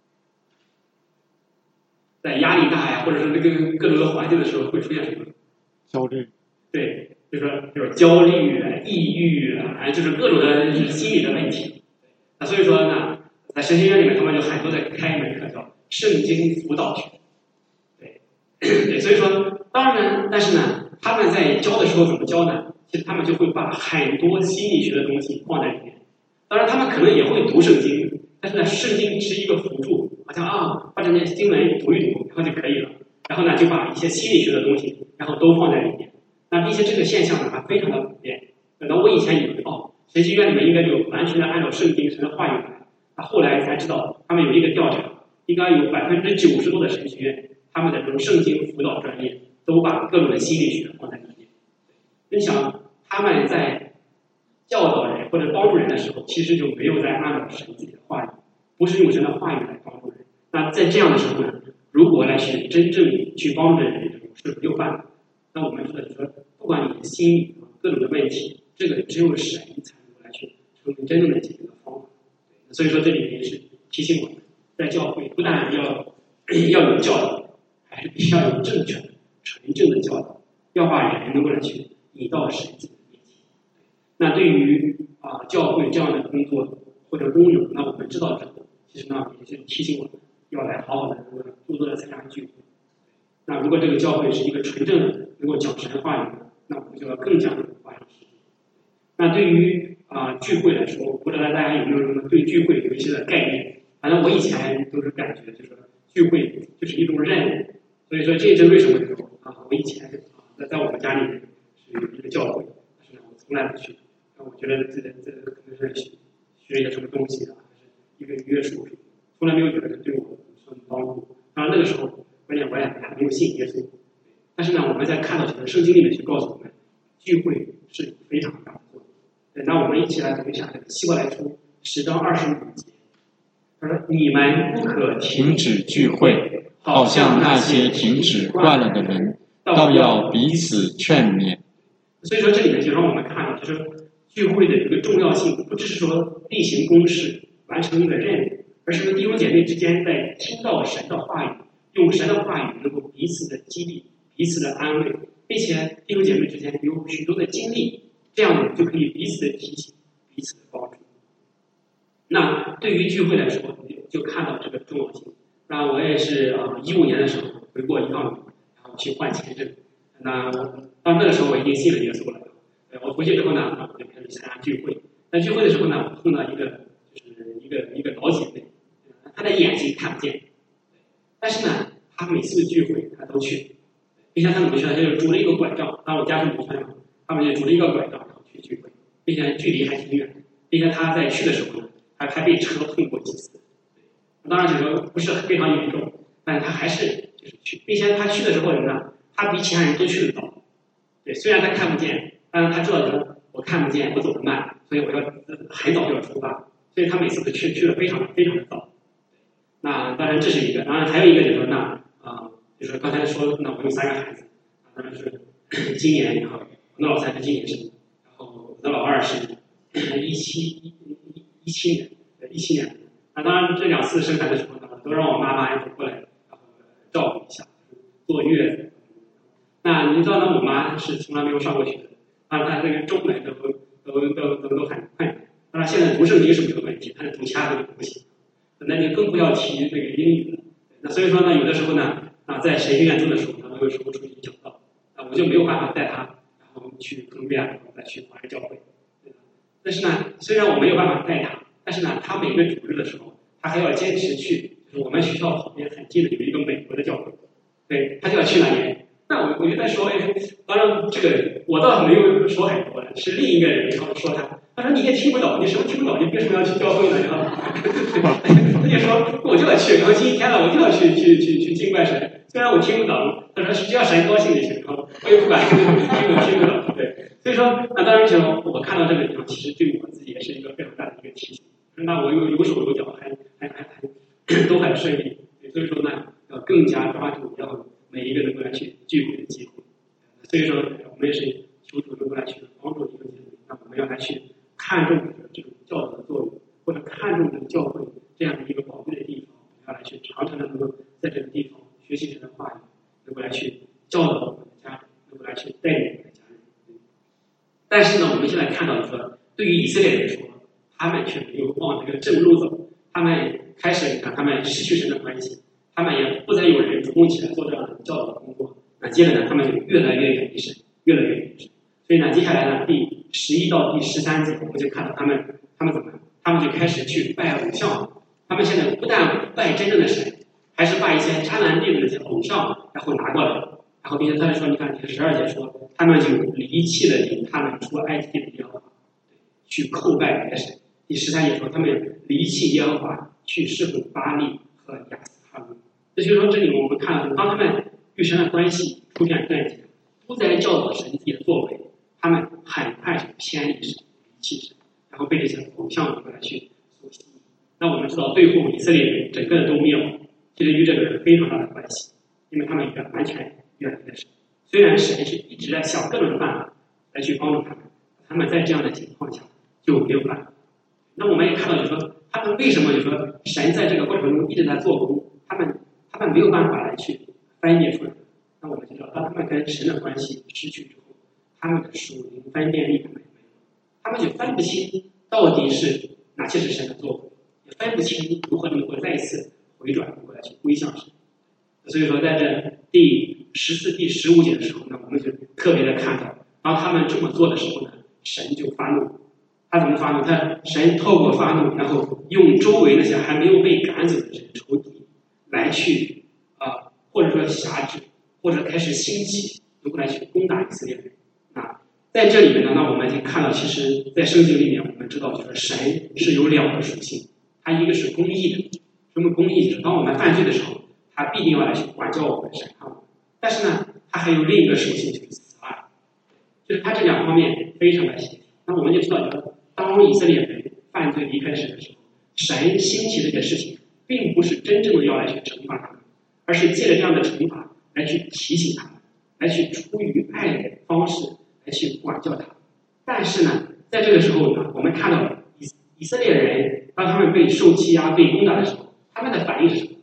在压力大呀，或者是那个各种的环境的时候，会出现什么？ 焦虑。 对，就是说，就是焦虑啊、抑郁啊，就是各种的心理的问题。那所以说呢，在神学院里面，他们就很多在开一门课叫圣经辅导学。对，对，所以说，当然，但是呢，他们在教的时候怎么教呢？其实他们就会把很多心理学的东西放在里面。当然，他们可能也会读圣经，但是呢，圣经是一个辅助，好像啊，把这些经文读一读，然后就可以了。然后呢，就把一些心理学的东西，然后都放在里面。那并且这个现象呢，还非常的普遍。那我以前以为哦，神学院里面应该就完全的按照圣经神的话语来。那后来才知道，他们有一个调查，应该有百分之九十多的神学院，他们的这种圣经辅导专业都把各种的心理学放在里面。你想，他们在教导人或者帮助人的时候，其实就没有在按照神自己的话语，不是用神的话语来帮助人。那在这样的时候呢，如果来去真正去帮助人是没有办法。那我们知道，说不管你的心理各种的问题，这个只有神才能够来去成为真正的解决的方法。所以说，这里面是提醒我们，在教会不但要要有教导，还是必须要有正确的、纯正的教导，要把人能够来去引到神自己的面前。那对于啊、呃、教会这样的工作或者功能，那我们知道之后，其实呢也是提醒我们要来好好的多多的参加聚会。那如果这个教会是一个纯正的能够讲神的话语，那我们就要更加的发扬实际。那对于啊、呃、聚会来说，我不知道大家有没有什么对聚会有一些的概念？反正我以前都是感觉就是聚会就是一种任务，所以说这是为什么呢？啊，我以前啊在我们家里面是有一个教会，但是呢我从来不去。那我觉得这个这个可能是学学一些什么东西啊，还是一个约束，从来没有觉得对我有什么帮助。当然那个时候。关键我也还没有信耶稣，但是呢，我们在看到这个圣经里面去告诉我们，聚会是非常大的作用。那我们一起来读一下这个希伯来书十章二十五节，他说：“你们不可停止聚会，好像那些停止惯了的人，倒要彼此劝勉。” 所以说这里面就让我们看到，就是聚会的一个重要性，不只是说例行公事完成一个任务，而是说弟兄姐妹之间在听到神的话语，用神的话语能够彼此的激励、彼此的安慰，并且弟兄姐妹之间有许多的经历，这样呢就可以彼此的提醒、彼此的帮助。那对于聚会来说，就看到这个重要性。那我也是啊，一五年的时候回过一趟，然后去换签证。那到那个时候我已经信了耶稣了。我回去之后呢，我就开始参加聚会。在聚会的时候呢，我碰到一个就是一个一个老姐妹，她的眼睛看不见，但是呢，她每次聚会她都去，并且她怎么去呢？她就拄了一个拐杖，当我家住农村嘛，他们就拄了一个拐杖然后去聚会，并且距离还挺远，并且她在去的时候呢，还还被车碰过几次。当然就是说不是非常严重，但是她还是就是去，并且她去的时候呢，她比其他人都去得早。对，虽然她看不见。但是他知道说我看不见，我走得慢，所以我要很早就要出发，所以他每次都去去的非常非常的早。那当然这是一个，当然还有一个就是说，那啊、呃，就是刚才说，那我有三个孩子，当然是今年，然后我的老三是今年生的，然后我的老二是一七一一七年，一七年。那当然这两次生孩子的时候呢，都让我妈妈过来，然后照顾一下，坐月子。那你知道呢，我妈是从来没有上过学的。啊，他这个中文都都都都都很快。当然，现在读圣经是没有问题，但是读其他都不行。那就更不要提这个英语了。那所以说呢，有的时候呢，啊，在神学院中的时候，他们有时候出去讲道，啊，我就没有办法带他，然后去更变，然后再去华人教会。但是呢，虽然我没有办法带他，但是呢，他每个主日的时候，他还要坚持去，就是我们学校旁边很近的有一个美国的教会，对他就要去那里。那我我就在说，哎，当然这个我倒没有说很多，是另一个人然后说他，他说你也听不懂，你什么听不懂，你为什么要去教会呢？然后他就说我就要去，然后今天了我就要去去去去敬拜神，虽然我听不懂，他说只要神高兴就行，然后我也不管听不听不懂，对，所以说那当然就我看到这个地方，其实对我自己也是一个非常大的一个提醒。那我有有手有脚，还还还还都很顺利，所以说呢，要更加抓住要。每一个能够来去聚会的机会，所以说我们也是求主能够来去帮助弟兄姐妹，那我们要来去看重这种教导的作用，或者看重这个教会这样的一个宝贵的地方，要来去常常的能够在这个地方学习神的话语，能够来去教导我们的家人，能够来去带领我们的家人。但是呢，我们现在看到的说，对于以色列人说，他们却没有往这个正路走，他们开始你看，他们失去神的关系。他们也不再有人主动起来做这样的教导的工作，那接着呢，他们就越来越远离神，越来越远离神。所以呢，接下来呢，第十一到第十三节，我们就看到他们，他们怎么，他们就开始去拜偶像。他们现在不但拜真正的神，还是把一些迦南地的那些偶像，然后拿过来，然后并且他就说，你看第十二节说，他们就离弃了领他们出埃及的耶和华，去叩拜别的神。第十三节说，他们离弃耶和华，去侍奉巴力和亚斯他们。这就是说，这里我们看到，当他们与神的关系出现断绝，不再教导神自己的作为，他们很快就偏离神、离弃神，然后被这些偶像来去所吸引。那我们知道，最后以色列人整个都灭亡，其实与这个有非常大的关系，因为他们远完全远离了神。虽然神是一直在想各种的办法来去帮助他们，他们在这样的情况下就没有办法。那我们也看到，就是说，他们为什么就是说神在这个过程中一直在做工，他们。他们没有办法来去分辨出来，那我们就知道，当他们跟神的关系失去之后，他们的属灵分辨力他们没有，他们就分不清到底是哪些是神的作为，也分不清如何能够再一次回转过来去归向神。所以说，在这第十四、第十五节的时候呢，我们就特别的看到，当他们这么做的时候呢，神就发怒。他怎么发怒？他神透过发怒，然后用周围那些还没有被赶走的人仇敌。来去啊、呃，或者说辖制，或者开始兴起，能够来去攻打以色列人。啊，在这里面呢，那我们就看到，其实，在圣经里面，我们知道，就是神是有两个属性，它一个是公义的，什么公义？就是当我们犯罪的时候，他必定要来去管教我们、审判我们。但是呢，它还有另一个属性，就是慈爱，就是它这两方面非常的协调。那我们就知道，就是当以色列人犯罪离开神的时候，神兴起这件事情。并不是真正的要来去惩罚他们，而是借着这样的惩罚来去提醒他们，来去出于爱的方式来来去管教他。但是呢，在这个时候呢，我们看到以以色列人当他们被受欺压、被攻打的时候，他们的反应是什么？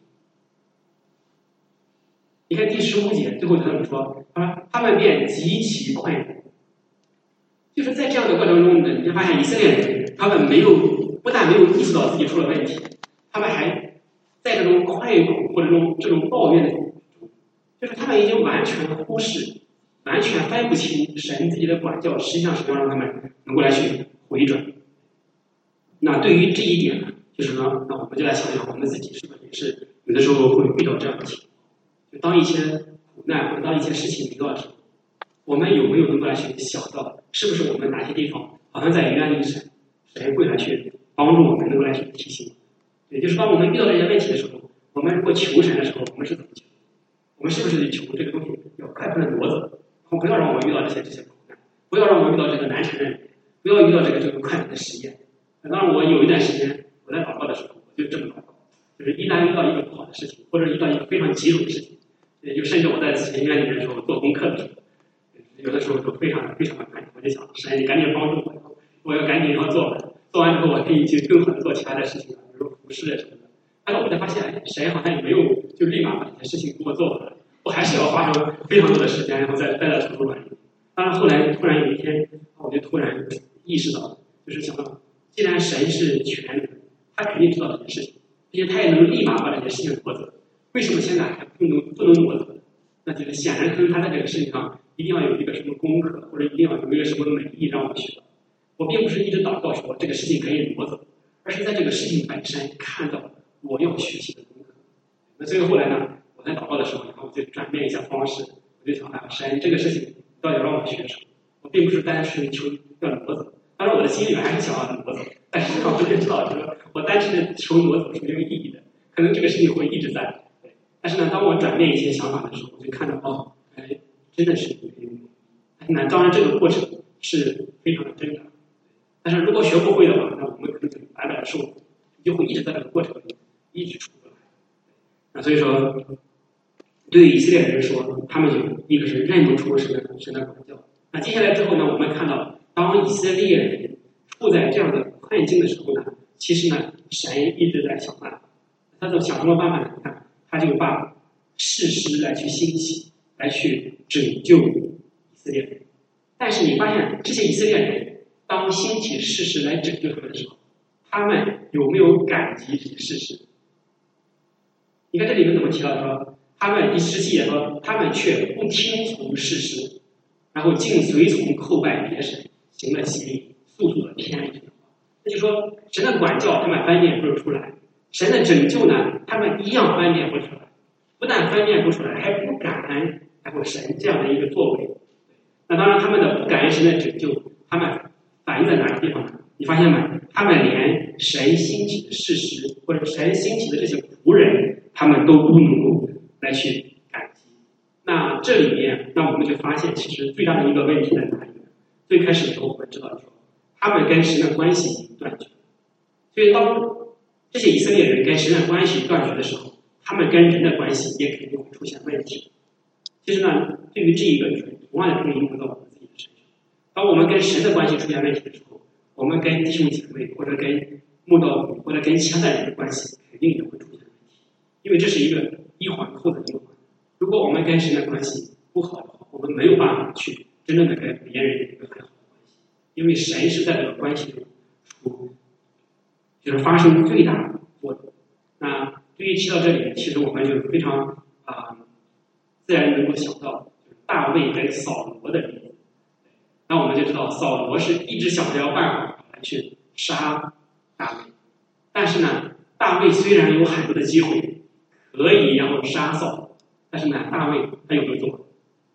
你看第十五节最后他们说啊，他们便极其快乐。就是在这样的过程中呢，你会发现以色列人他们没有不但没有意识到自己出了问题，他们还在这种快苦或者这种这种抱怨的中，就是他们已经完全忽视、完全分不清神自己的管教实际上是要让他们能够来去回转。那对于这一点呢，就是说，那我们就来想想我们自己是不是也是有的时候会遇到这样的情况，就当一些苦难或者当一些事情遇到的时候，我们有没有能够来去想到，是不是我们哪些地方好像在冤逆神，神会来去帮助我们能够来去提醒？也就是当我们遇到这些问题的时候，我们如果求神的时候，我们是怎么求？我们是不是求这个东西要快快的挪走，不要让我们遇到这些这些苦难，不要让我们遇到这个难缠的人，不要遇到这个这个困难的实验。当然，我有一段时间我在祷告的时候，我就这么祷告，就是一旦遇到一个不好的事情，或者遇到一个非常棘手的事情，也就甚至我在咨询院里面的时候做功课的时候，有的时候都非常非常的困难，我就想神，你赶紧帮助我，我要赶紧要做完，做完之后我可以去更好的做其他的事情，比如说服饰啊什么的。但是我才发现，神好像也没有就立马把这些事情给我做完，我还是要花上非常多的时间，然后再待在图书馆里。当然后来突然有一天，我就突然意识到，就是想到，既然神是全能，他肯定知道这些事情，并且他也能立马把这些事情挪走，为什么现在还不能不能挪走？那就是显然跟他在这个事情上一定要有一个什么功课，或者一定要有一个什么美意让我学到。我并不是一直祷告说这个事情可以挪走，而是在这个事情本身看到我要学习的功课。那所以后来呢，我在祷告的时候，然后我就转变一下方式，我就想啊，神这个事情到底要让我学什么？我并不是单纯求要挪走，当然我的心里面还是想要挪走，但是我就知道，就是我单纯的求挪走是没有意义的，可能这个事情会一直在。但是呢，当我转变一些想法的时候，我就看到哦，哎，真的是有用。那当然，这个过程是非常的挣扎。但是如果学不会的话，那我们可能就白白的受苦，就会一直在这个过程中一直出不来。那所以说，对于以色列人说，他们就一个是认不出神的神的管教。那接下来之后呢，我们看到，当以色列人处在这样的困境的时候呢，其实呢，神一直在想办法。他就想什么办法呢？你看。他就把士师来去兴起，来去拯救以色列人。但是你发现这些以色列人，当兴起士师来拯救他们的时候，他们有没有感激这些士师？你看这里面怎么提到说，他们第十七节说，他们却不听从士师，然后竟随从叩拜别神，行了邪淫，速速的偏离。那就说神的管教他们分辨不出来。神的拯救呢，他们一样分辨不出来，不但分辨不出来，还不感恩还有神这样的一个作为。那当然，他们的不感恩神的拯救，他们反映在哪个地方呢？你发现没？他们连神兴起的事实，或者神兴起的这些仆人，他们都不能够来去感激。那这里面，那我们就发现，其实最大的一个问题在哪里呢？最开始的时候，我们知道说，他们跟神的关系已经断绝，所以当这些以色列人跟神的关系断绝的时候，他们跟人的关系也肯定会出现问题。其实呢，对于这一个同样的可以应用到我们自己的身上。当我们跟神的关系出现问题的时候，我们跟弟兄姐妹或者跟慕道或者跟其他的人的关系肯定也会出现问题，因为这是一个一环扣的一环。如果我们跟神的关系不好的话，我们没有办法去真正的跟别人有一个很好的关系，因为神是在这个关系中出。就是发生最大的波动。那对于提到这里，其实我们就非常啊、呃、自然能够想到，就是大卫跟扫罗的例子。那我们就知道，扫罗是一直想着要办法来去杀大卫，但是呢，大卫虽然有很多的机会可以然后杀扫罗，但是呢，大卫他有没有做？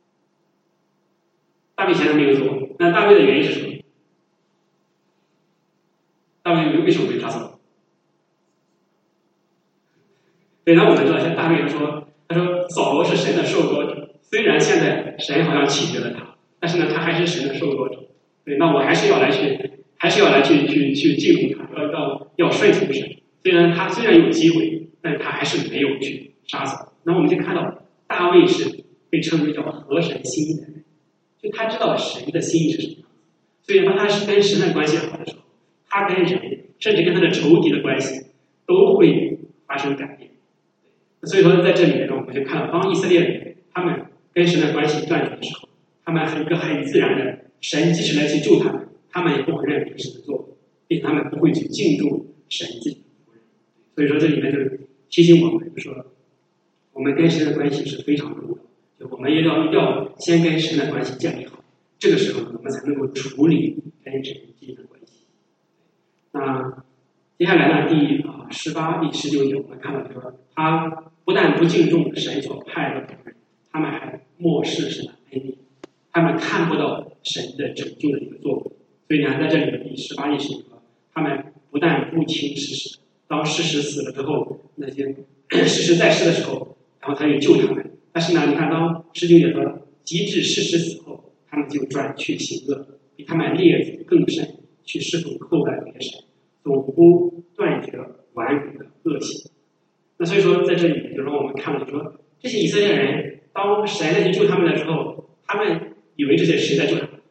大卫显然没有做。那大卫的原因是什么？大卫为什么会杀扫罗？对，那我们知道，像大卫说，他说扫罗是神的受膏者，虽然现在神好像弃绝了他，但是呢，他还是神的受膏者。对，那我还是要来去，还是要来去去去敬重他，要要要顺从神。虽然他虽然有机会，但是他还是没有去杀扫罗。那我们就看到，大卫是被称为叫合神心意的人。 就他知道神的心意是什么样子。所以当他是跟神的关系好的时候，他跟人甚至跟他的仇敌的关系都会发生改变。所以说在这里面呢，我们就看到，当以色列人他们跟神的关系断绝的时候，他们很一个很自然的，神即使来去救他们，他们也不会认为神的作为，并且他们不会去敬重神自己的仆人。所以说这里面就是提醒我们，就说我们跟神的关系是非常重要的，就我们也要一定要先跟神的关系建立好，这个时候我们才能够处理跟神之间的关系。那接下来呢，第啊十八、第十九节，我们看到说，他不但不敬重神所派的仆人，他们还漠视神的恩典，他们看不到神的拯救的一个作为。所以你看，在这里的第十八、第十九节，他们不但不听事实，当事实死了之后，那些事实在世的时候，然后他就救他们。但是呢，你看当十九节说，及至事实死后，他们就转去行恶，比他们列祖更甚，去侍奉后代别神，总不断绝顽梗的恶行。那所以说，在这里就让我们看到，说这些以色列人，当神来去救他们的时候，他们以为这些神在救他们，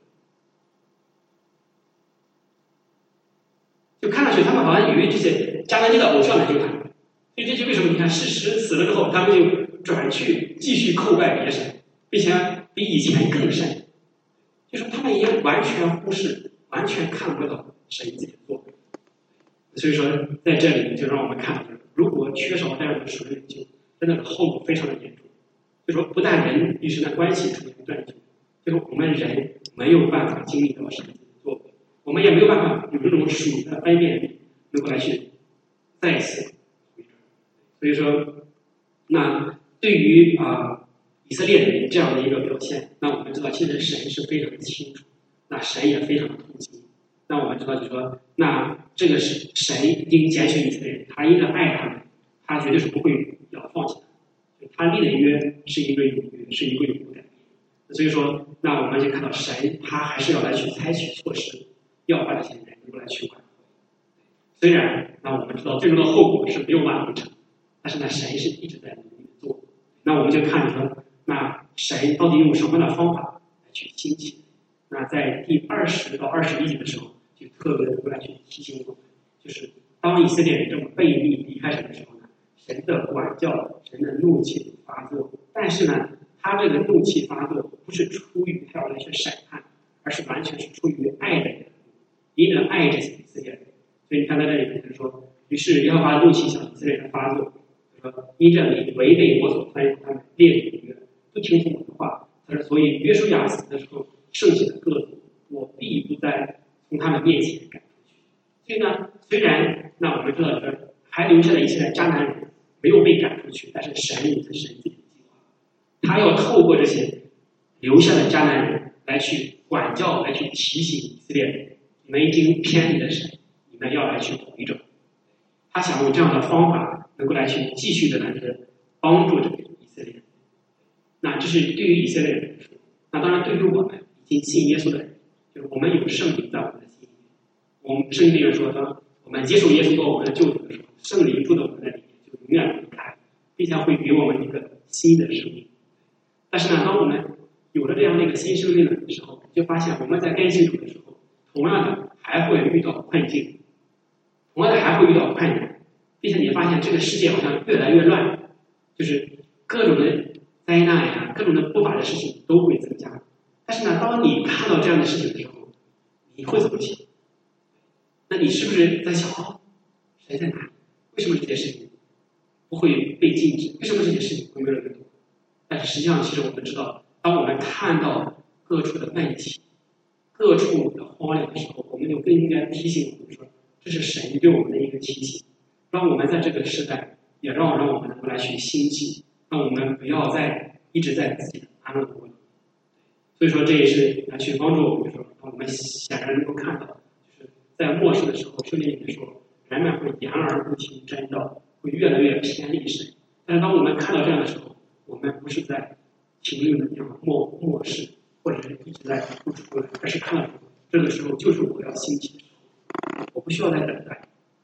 就看上去他们好像以为这些迦南地的偶像来救他们。所以这就为什么你看事实死了之后，他们就转去继续叩拜别神，并且比以前更甚，就是他们已经完全忽视，完全看不到神自己的作为。所以说，在这里就让我们看到，如果缺少这样的属灵领袖，真的后果非常的严重。就说不但人与神的关系出现断绝，就是我们人没有办法经历到神的作为，我们也没有办法有这种属灵的分辨力，能够来去再次回转。所以说，那对于啊、呃、以色列人这样的一个表现，那我们知道，其实神是非常的清楚，那神也非常的痛心。那我们知道，就是说，那这个是神应拣选以色列人，他因着爱他们，他绝对是不会要放弃的。他立的约是一个永约，是一个永不改变。所以说，那我们就看到神他还是要来去采取措施，要把这些人能够来去挽回。虽然那我们知道最终的后果是没有挽回成，但是呢，神是一直在努力做。那我们就看说，那神到底用什么样的方法来去兴起？那在第二十到二十一节的时候，就特别的来去提醒我们，就是当以色列人这么背逆离开神的时候呢，神的管教，神的怒气发作。但是呢，他这个怒气发作不是出于他要来去审判，而是完全是出于爱的人，因着爱这些以色列人。所以你看到这里面说，于是耶和华的怒气向以色列人发作，说因着你违背我所吩咐他们列祖的约，不听从我的话，他说所以约书亚死的时候，剩下的各族我必不再从他们面前赶出去。所以呢，虽然那我们知道这还留下了一些迦南人没有被赶出去，但是神有着神自己的计划，他要透过这些留下的迦南人来去管教，来去提醒以色列人，你们已经偏离了神，你们要来去回转。他想用这样的方法能够来去继续的来去帮助这个以色列人。那这是对于以色列人来说，那当然对于我们已经信耶稣的人，就是我们有圣灵在我们的心里面。我们圣经里面说，当我们接受耶稣做我们的救主的时候，圣灵住在我们的里面，就永远不离开，并且会给我们一个新的生命。但是呢，当我们有了这样的一个新生命的时候，就发现我们在跟信主的时候，同样的还会遇到困境，同样的还会遇到困难，并且你发现这个世界好像越来越乱，就是各种的灾难呀，各种的不法的事情都会增加。但是呢，当你看到这样的事情的时候，你会怎么想？那你是不是在想，哦，神在哪里？为什么这件事情不会被禁止？为什么这件事情会越来越多？但是实际上，其实我们知道，当我们看到各处的问题、各处的荒凉的时候，我们就更应该提醒我们说，这是神对我们的一个提醒，让我们在这个时代，也让让我们能够来去兴起，让我们不要再一直在自己的安乐窝里。所以说，这也是来去帮助我们说，我们显然能够看到，就是在末世的时候，圣经里面说，人们会言而不听真道，会越来越偏离神。但是当我们看到这样的时候，我们不是在停留的这样漠漠视，或者是一直在付出过来，而是看到这个时候就是我要兴起的时候，我不需要再等待。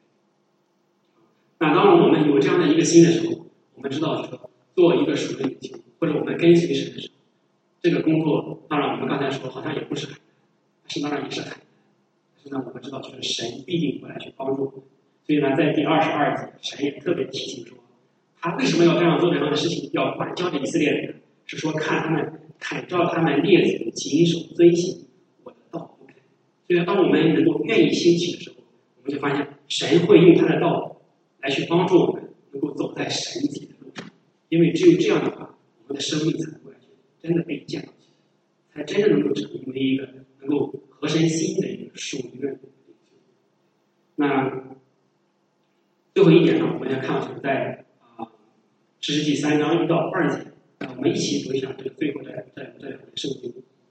那当我们有这样的一个心的时候，我们知道说，做一个属灵领袖，或者我们跟随神的时候，这个工作当当然我们刚才说好像也不是海，但是当然也是海。但是呢，我们知道就是神必定会来去帮助我们。所以呢，在第二十二节，神也特别提醒说，他为什么要这样做这样的事情，要管教这以色列人，是说看他们砍照他们列祖谨守遵行我的道路。所以当我们能够愿意兴起的时候，我们就发现神会用他的道来去帮助我们能够走在神自己的路上，因为只有这样的话，我们的生命才能够真的被建造起来，才真的能够成为一个能够合神心意的一个属灵的领袖。那最后一点呢，我们要看到在啊士师记三章一到二节，我们一起读一下这个最后的这这两节圣经。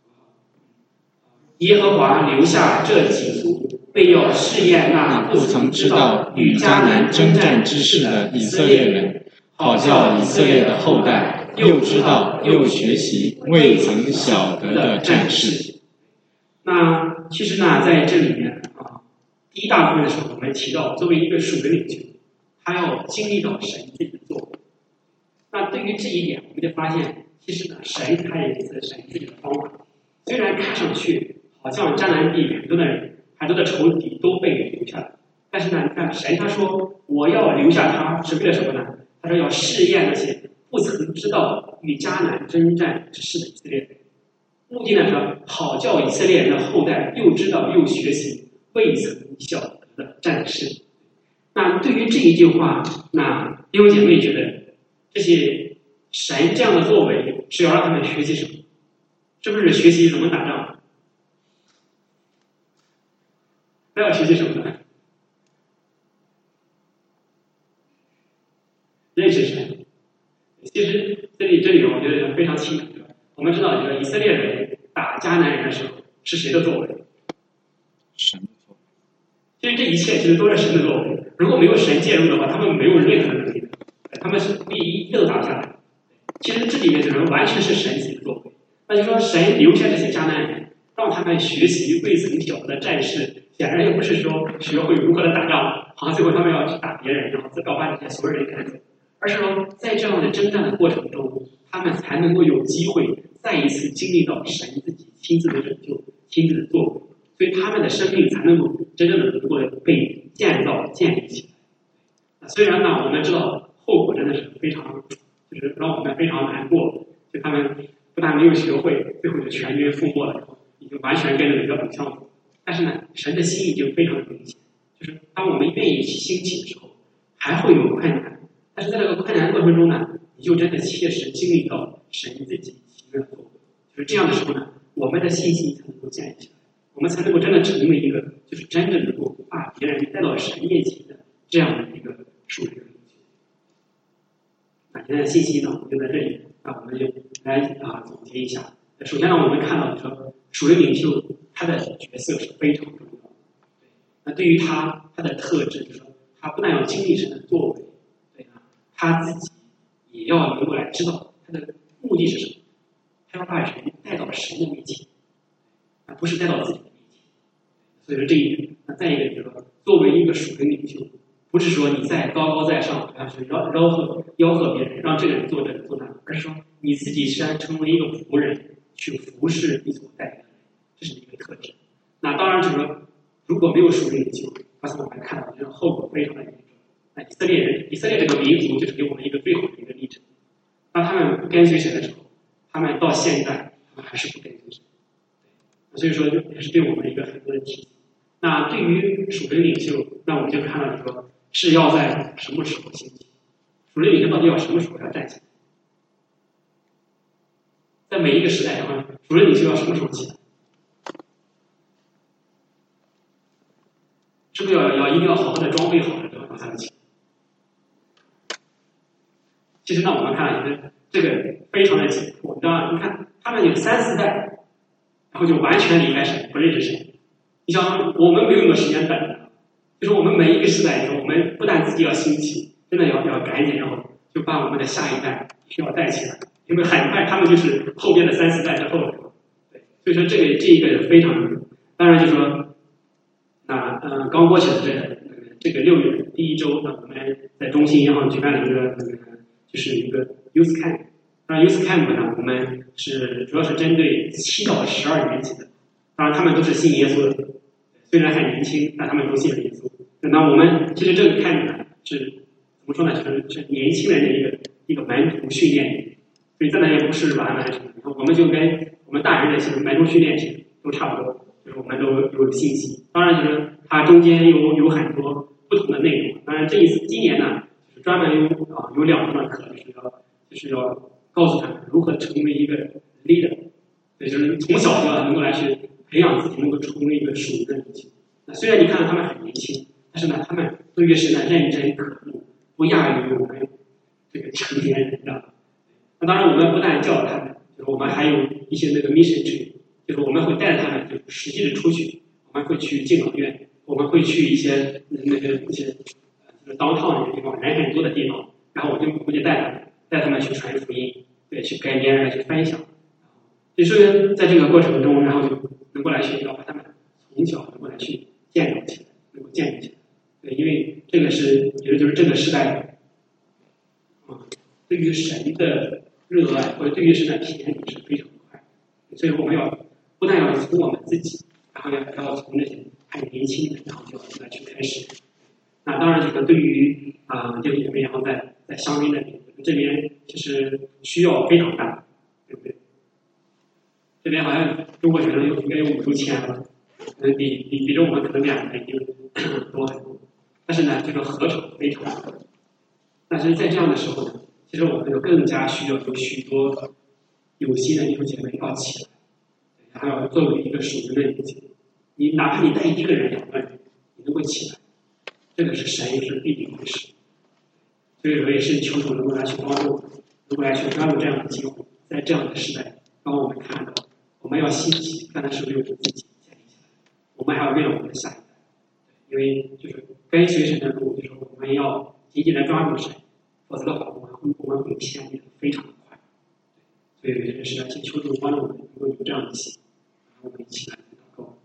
耶和华留下这几族，为要试验那不曾知道与迦南征战之事的以色列人，好叫以色列的后代又知道又学习未曾晓得的战事。那其实呢，在这里面啊，第一大部分的时候，我们提到作为一个属灵领袖，他要经历到神自己的作为。那对于这一点，我们就发现，其实呢，神他也有神自己的方法。虽然看上去好像迦南地很多的人、很多的仇敌都被留下来，但是呢，你看神他说我要留下他是为了什么呢？他说要试验那些不曾知道与迦南征战之事的以色列人，目的呢是好叫以色列人的后代又知道又学习未曾晓得的战事。那对于这一句话，那弟兄姐妹觉得这些神这样的作为是要让他们学习什么？是不是学习怎么打仗？那要学习什么呢？认识神。其实这里这里我觉得非常清楚。我们知道，这个以色列人打迦南人的时候是谁的作为？ 神的作为。 其实这一切其实都是神的作为。如果没有神介入的话，他们没有任何能力的，他们是可以一个都打不下来。其实这里面就是完全是神自己的作为。那就说神留下这些迦南人，让他们学习未曾晓得的战事，显然又不是说学会如何的打仗，好像最后他们要去打别人，然后再要把这些所有人赶走，而是说在这样的征战的过程中，他们才能够有机会再一次经历到神自己亲自的拯救、亲自的作为，所以他们的生命才能够真正的能够被建造、建立起来。虽然呢，我们知道后果真的是非常，就是让我们非常难过，就他们不但没有学会，最后就全军覆没了，已经完全跟着一个偶像走。但是呢，神的心意就非常明显，就是当我们愿意兴起的时候，还会有困难，但是在这个困难过程中呢，你就真的切实经历到神自己奇妙的作为。就是这样的时候呢，我们的信心才能够建立起来，我们才能够真的成为一个，就是真正能够把别人带到神面前的这样的一个属灵的领袖。那今天的信息呢，就在这里。那我们就来啊总结一下。首先呢，我们看到说属灵领袖他的角色是非常重要的。那对于他他的特质，就是说他不但要经历神的作为，对啊，他自己也要能够来知道他的目的是什么。他要把人带到神的面前，而不是带到自己的面前。所以说这一点。那再一个就是说，作为一个属灵领袖，不是说你在高高在上，然后去吆吆喝吆喝别人，让这个人做这个做那个，而是说你自己是成为一个仆人，去服侍你所带领的人，这是一个特质。那当然就是说，如果没有属灵领袖，刚才我们看到这个后果非常的严重。那以色列人，以色列这个民族就是给我们一个最好的一个例证。当他们不跟随神的时候，他们到现在他们还是不跟随神。所以说，也是对我们一个很多的提醒。那对于属灵领袖，那我们就看到说是要在什么时候兴起？属灵领袖到底要什么时候要站起来？在每一个时代的话，属灵领袖要什么时候起来？是不是要要一定要好好的装备好了之后才能起来？其实呢，我们看就是这个非常的紧迫，你知道吗？你看他们有三四代，然后就完全离开神，不认识神。你想，我们没有那么时间等的，就是我们每一个时代，我们不但自己要兴起，真的要要赶紧，然后就把我们的下一代需要带起来，因为很快他们就是后边的三四代之后了。对，所以说这个这一个也非常，当然就是说，那呃刚过去的这个这个六月第一周呢，我们在中心银行举办了一个那个就是一个 Youth Camp。 当然 Youth Camp 呢，我们是主要是针对七到十二年级的，当然他们都是信耶稣的，虽然还年轻，但他们都信了耶稣。那我们其实这个 camp 呢是怎么说呢？是是年轻人的一个一个门徒训练营，所以在那也不是玩玩什么的，我们就跟我们大人的这个门徒训练营都差不多，就是我们都有信息。当然，就是它中间有有很多不同的内容。当然，这一次今年呢，就是专门有啊有两门课，就是要就是要告诉他们如何成为一个 leader， 也就是从小就要能够来去培养自己，能够成为一个属灵的领袖。那虽然你看到他们很年轻，但是呢，他们对于神呢认真可慕，不亚于我们这个成年人的。那当然，我们不但教他们，就是我们还有一些那个 mission trip， 就是我们会带着他们就实际的出去，我们会去敬老院，我们会去一些那个一些呃 downtown 的地方，人很多的地方，然后我就我就带他们带他们去传福音，对，去跟别人来去分享。所以说，在这个过程中，然后就能够来去要把他们从小能够来去建构起来，能够建立起来。对，因为这个是，也就是这个时代，啊、嗯，对于神的热爱或者对于神的偏离是非常快的，所以我们要不但要从我们自己，然后要要从那些还年轻的，然后就要来去开始。那当然，这个对于啊、呃，这个我们然后在在香槟那边这边其实需要非常大，对不对？这边好像中国学生有应该有五六千了，嗯，比比比着我们可能两倍就多很多。但是呢，这个合成非常多。但是在这样的时候呢，其实我们就更加需要有许多有心的弟兄姐妹要起来，还要作为一个属灵的领袖。你哪怕你带一个人、两个人，你能够起来，这个是神是必定会使。所以我也是求主能够来去帮助我们，能够来去抓住这样的机会，在这样的时代，让我们看到我们要兴起，看的是为了自己建立起来，我们还要为了我们的下一代。因为就是跟随神的路，就是我们要紧紧的抓住神，否则的话，我们我们会偏离的非常快。所以这个时代，请求主帮助我们能够有这样的心，然后我们一起来祷告。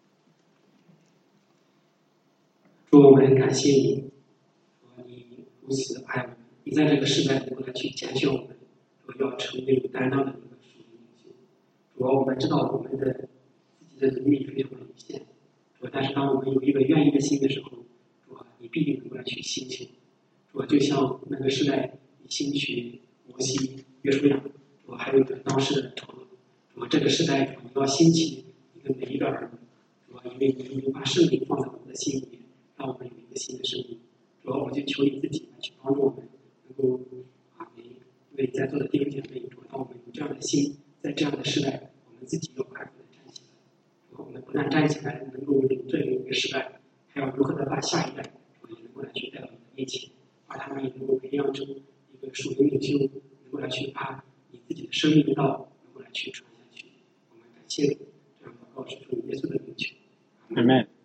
主，我们感谢你，你如此爱我们，你在这个时代能够来去拣选我们，说要成为有担当的一个属灵领袖。主要我们知道我们的自己的能力非常的有限。但是当我们有一个愿意的心的时候，主啊，你必定能够来去兴起。主啊，就像那个时代你兴起摩西、约书亚，主啊，还有当时的长老，主啊，这个时代主啊，你要兴起你的每一个儿女，主啊，因为你你把圣灵放在我们的心里面，让我们有一个新的生命。主啊，我就求你自己来去帮助我们，能够啊，为在座的弟兄姐妹，主啊，让我们有这样的心，在这样的时代，我们自己要快速的站起来。我们不但站起来能够领这一个时代，还要如何的把下一代也能够来去带到你的面前，把他们也能够培养成一个属灵领袖，能够来去把你自己的生命道能够来去传下去。我们感谢这样祷告是奉耶稣的名求。 阿门。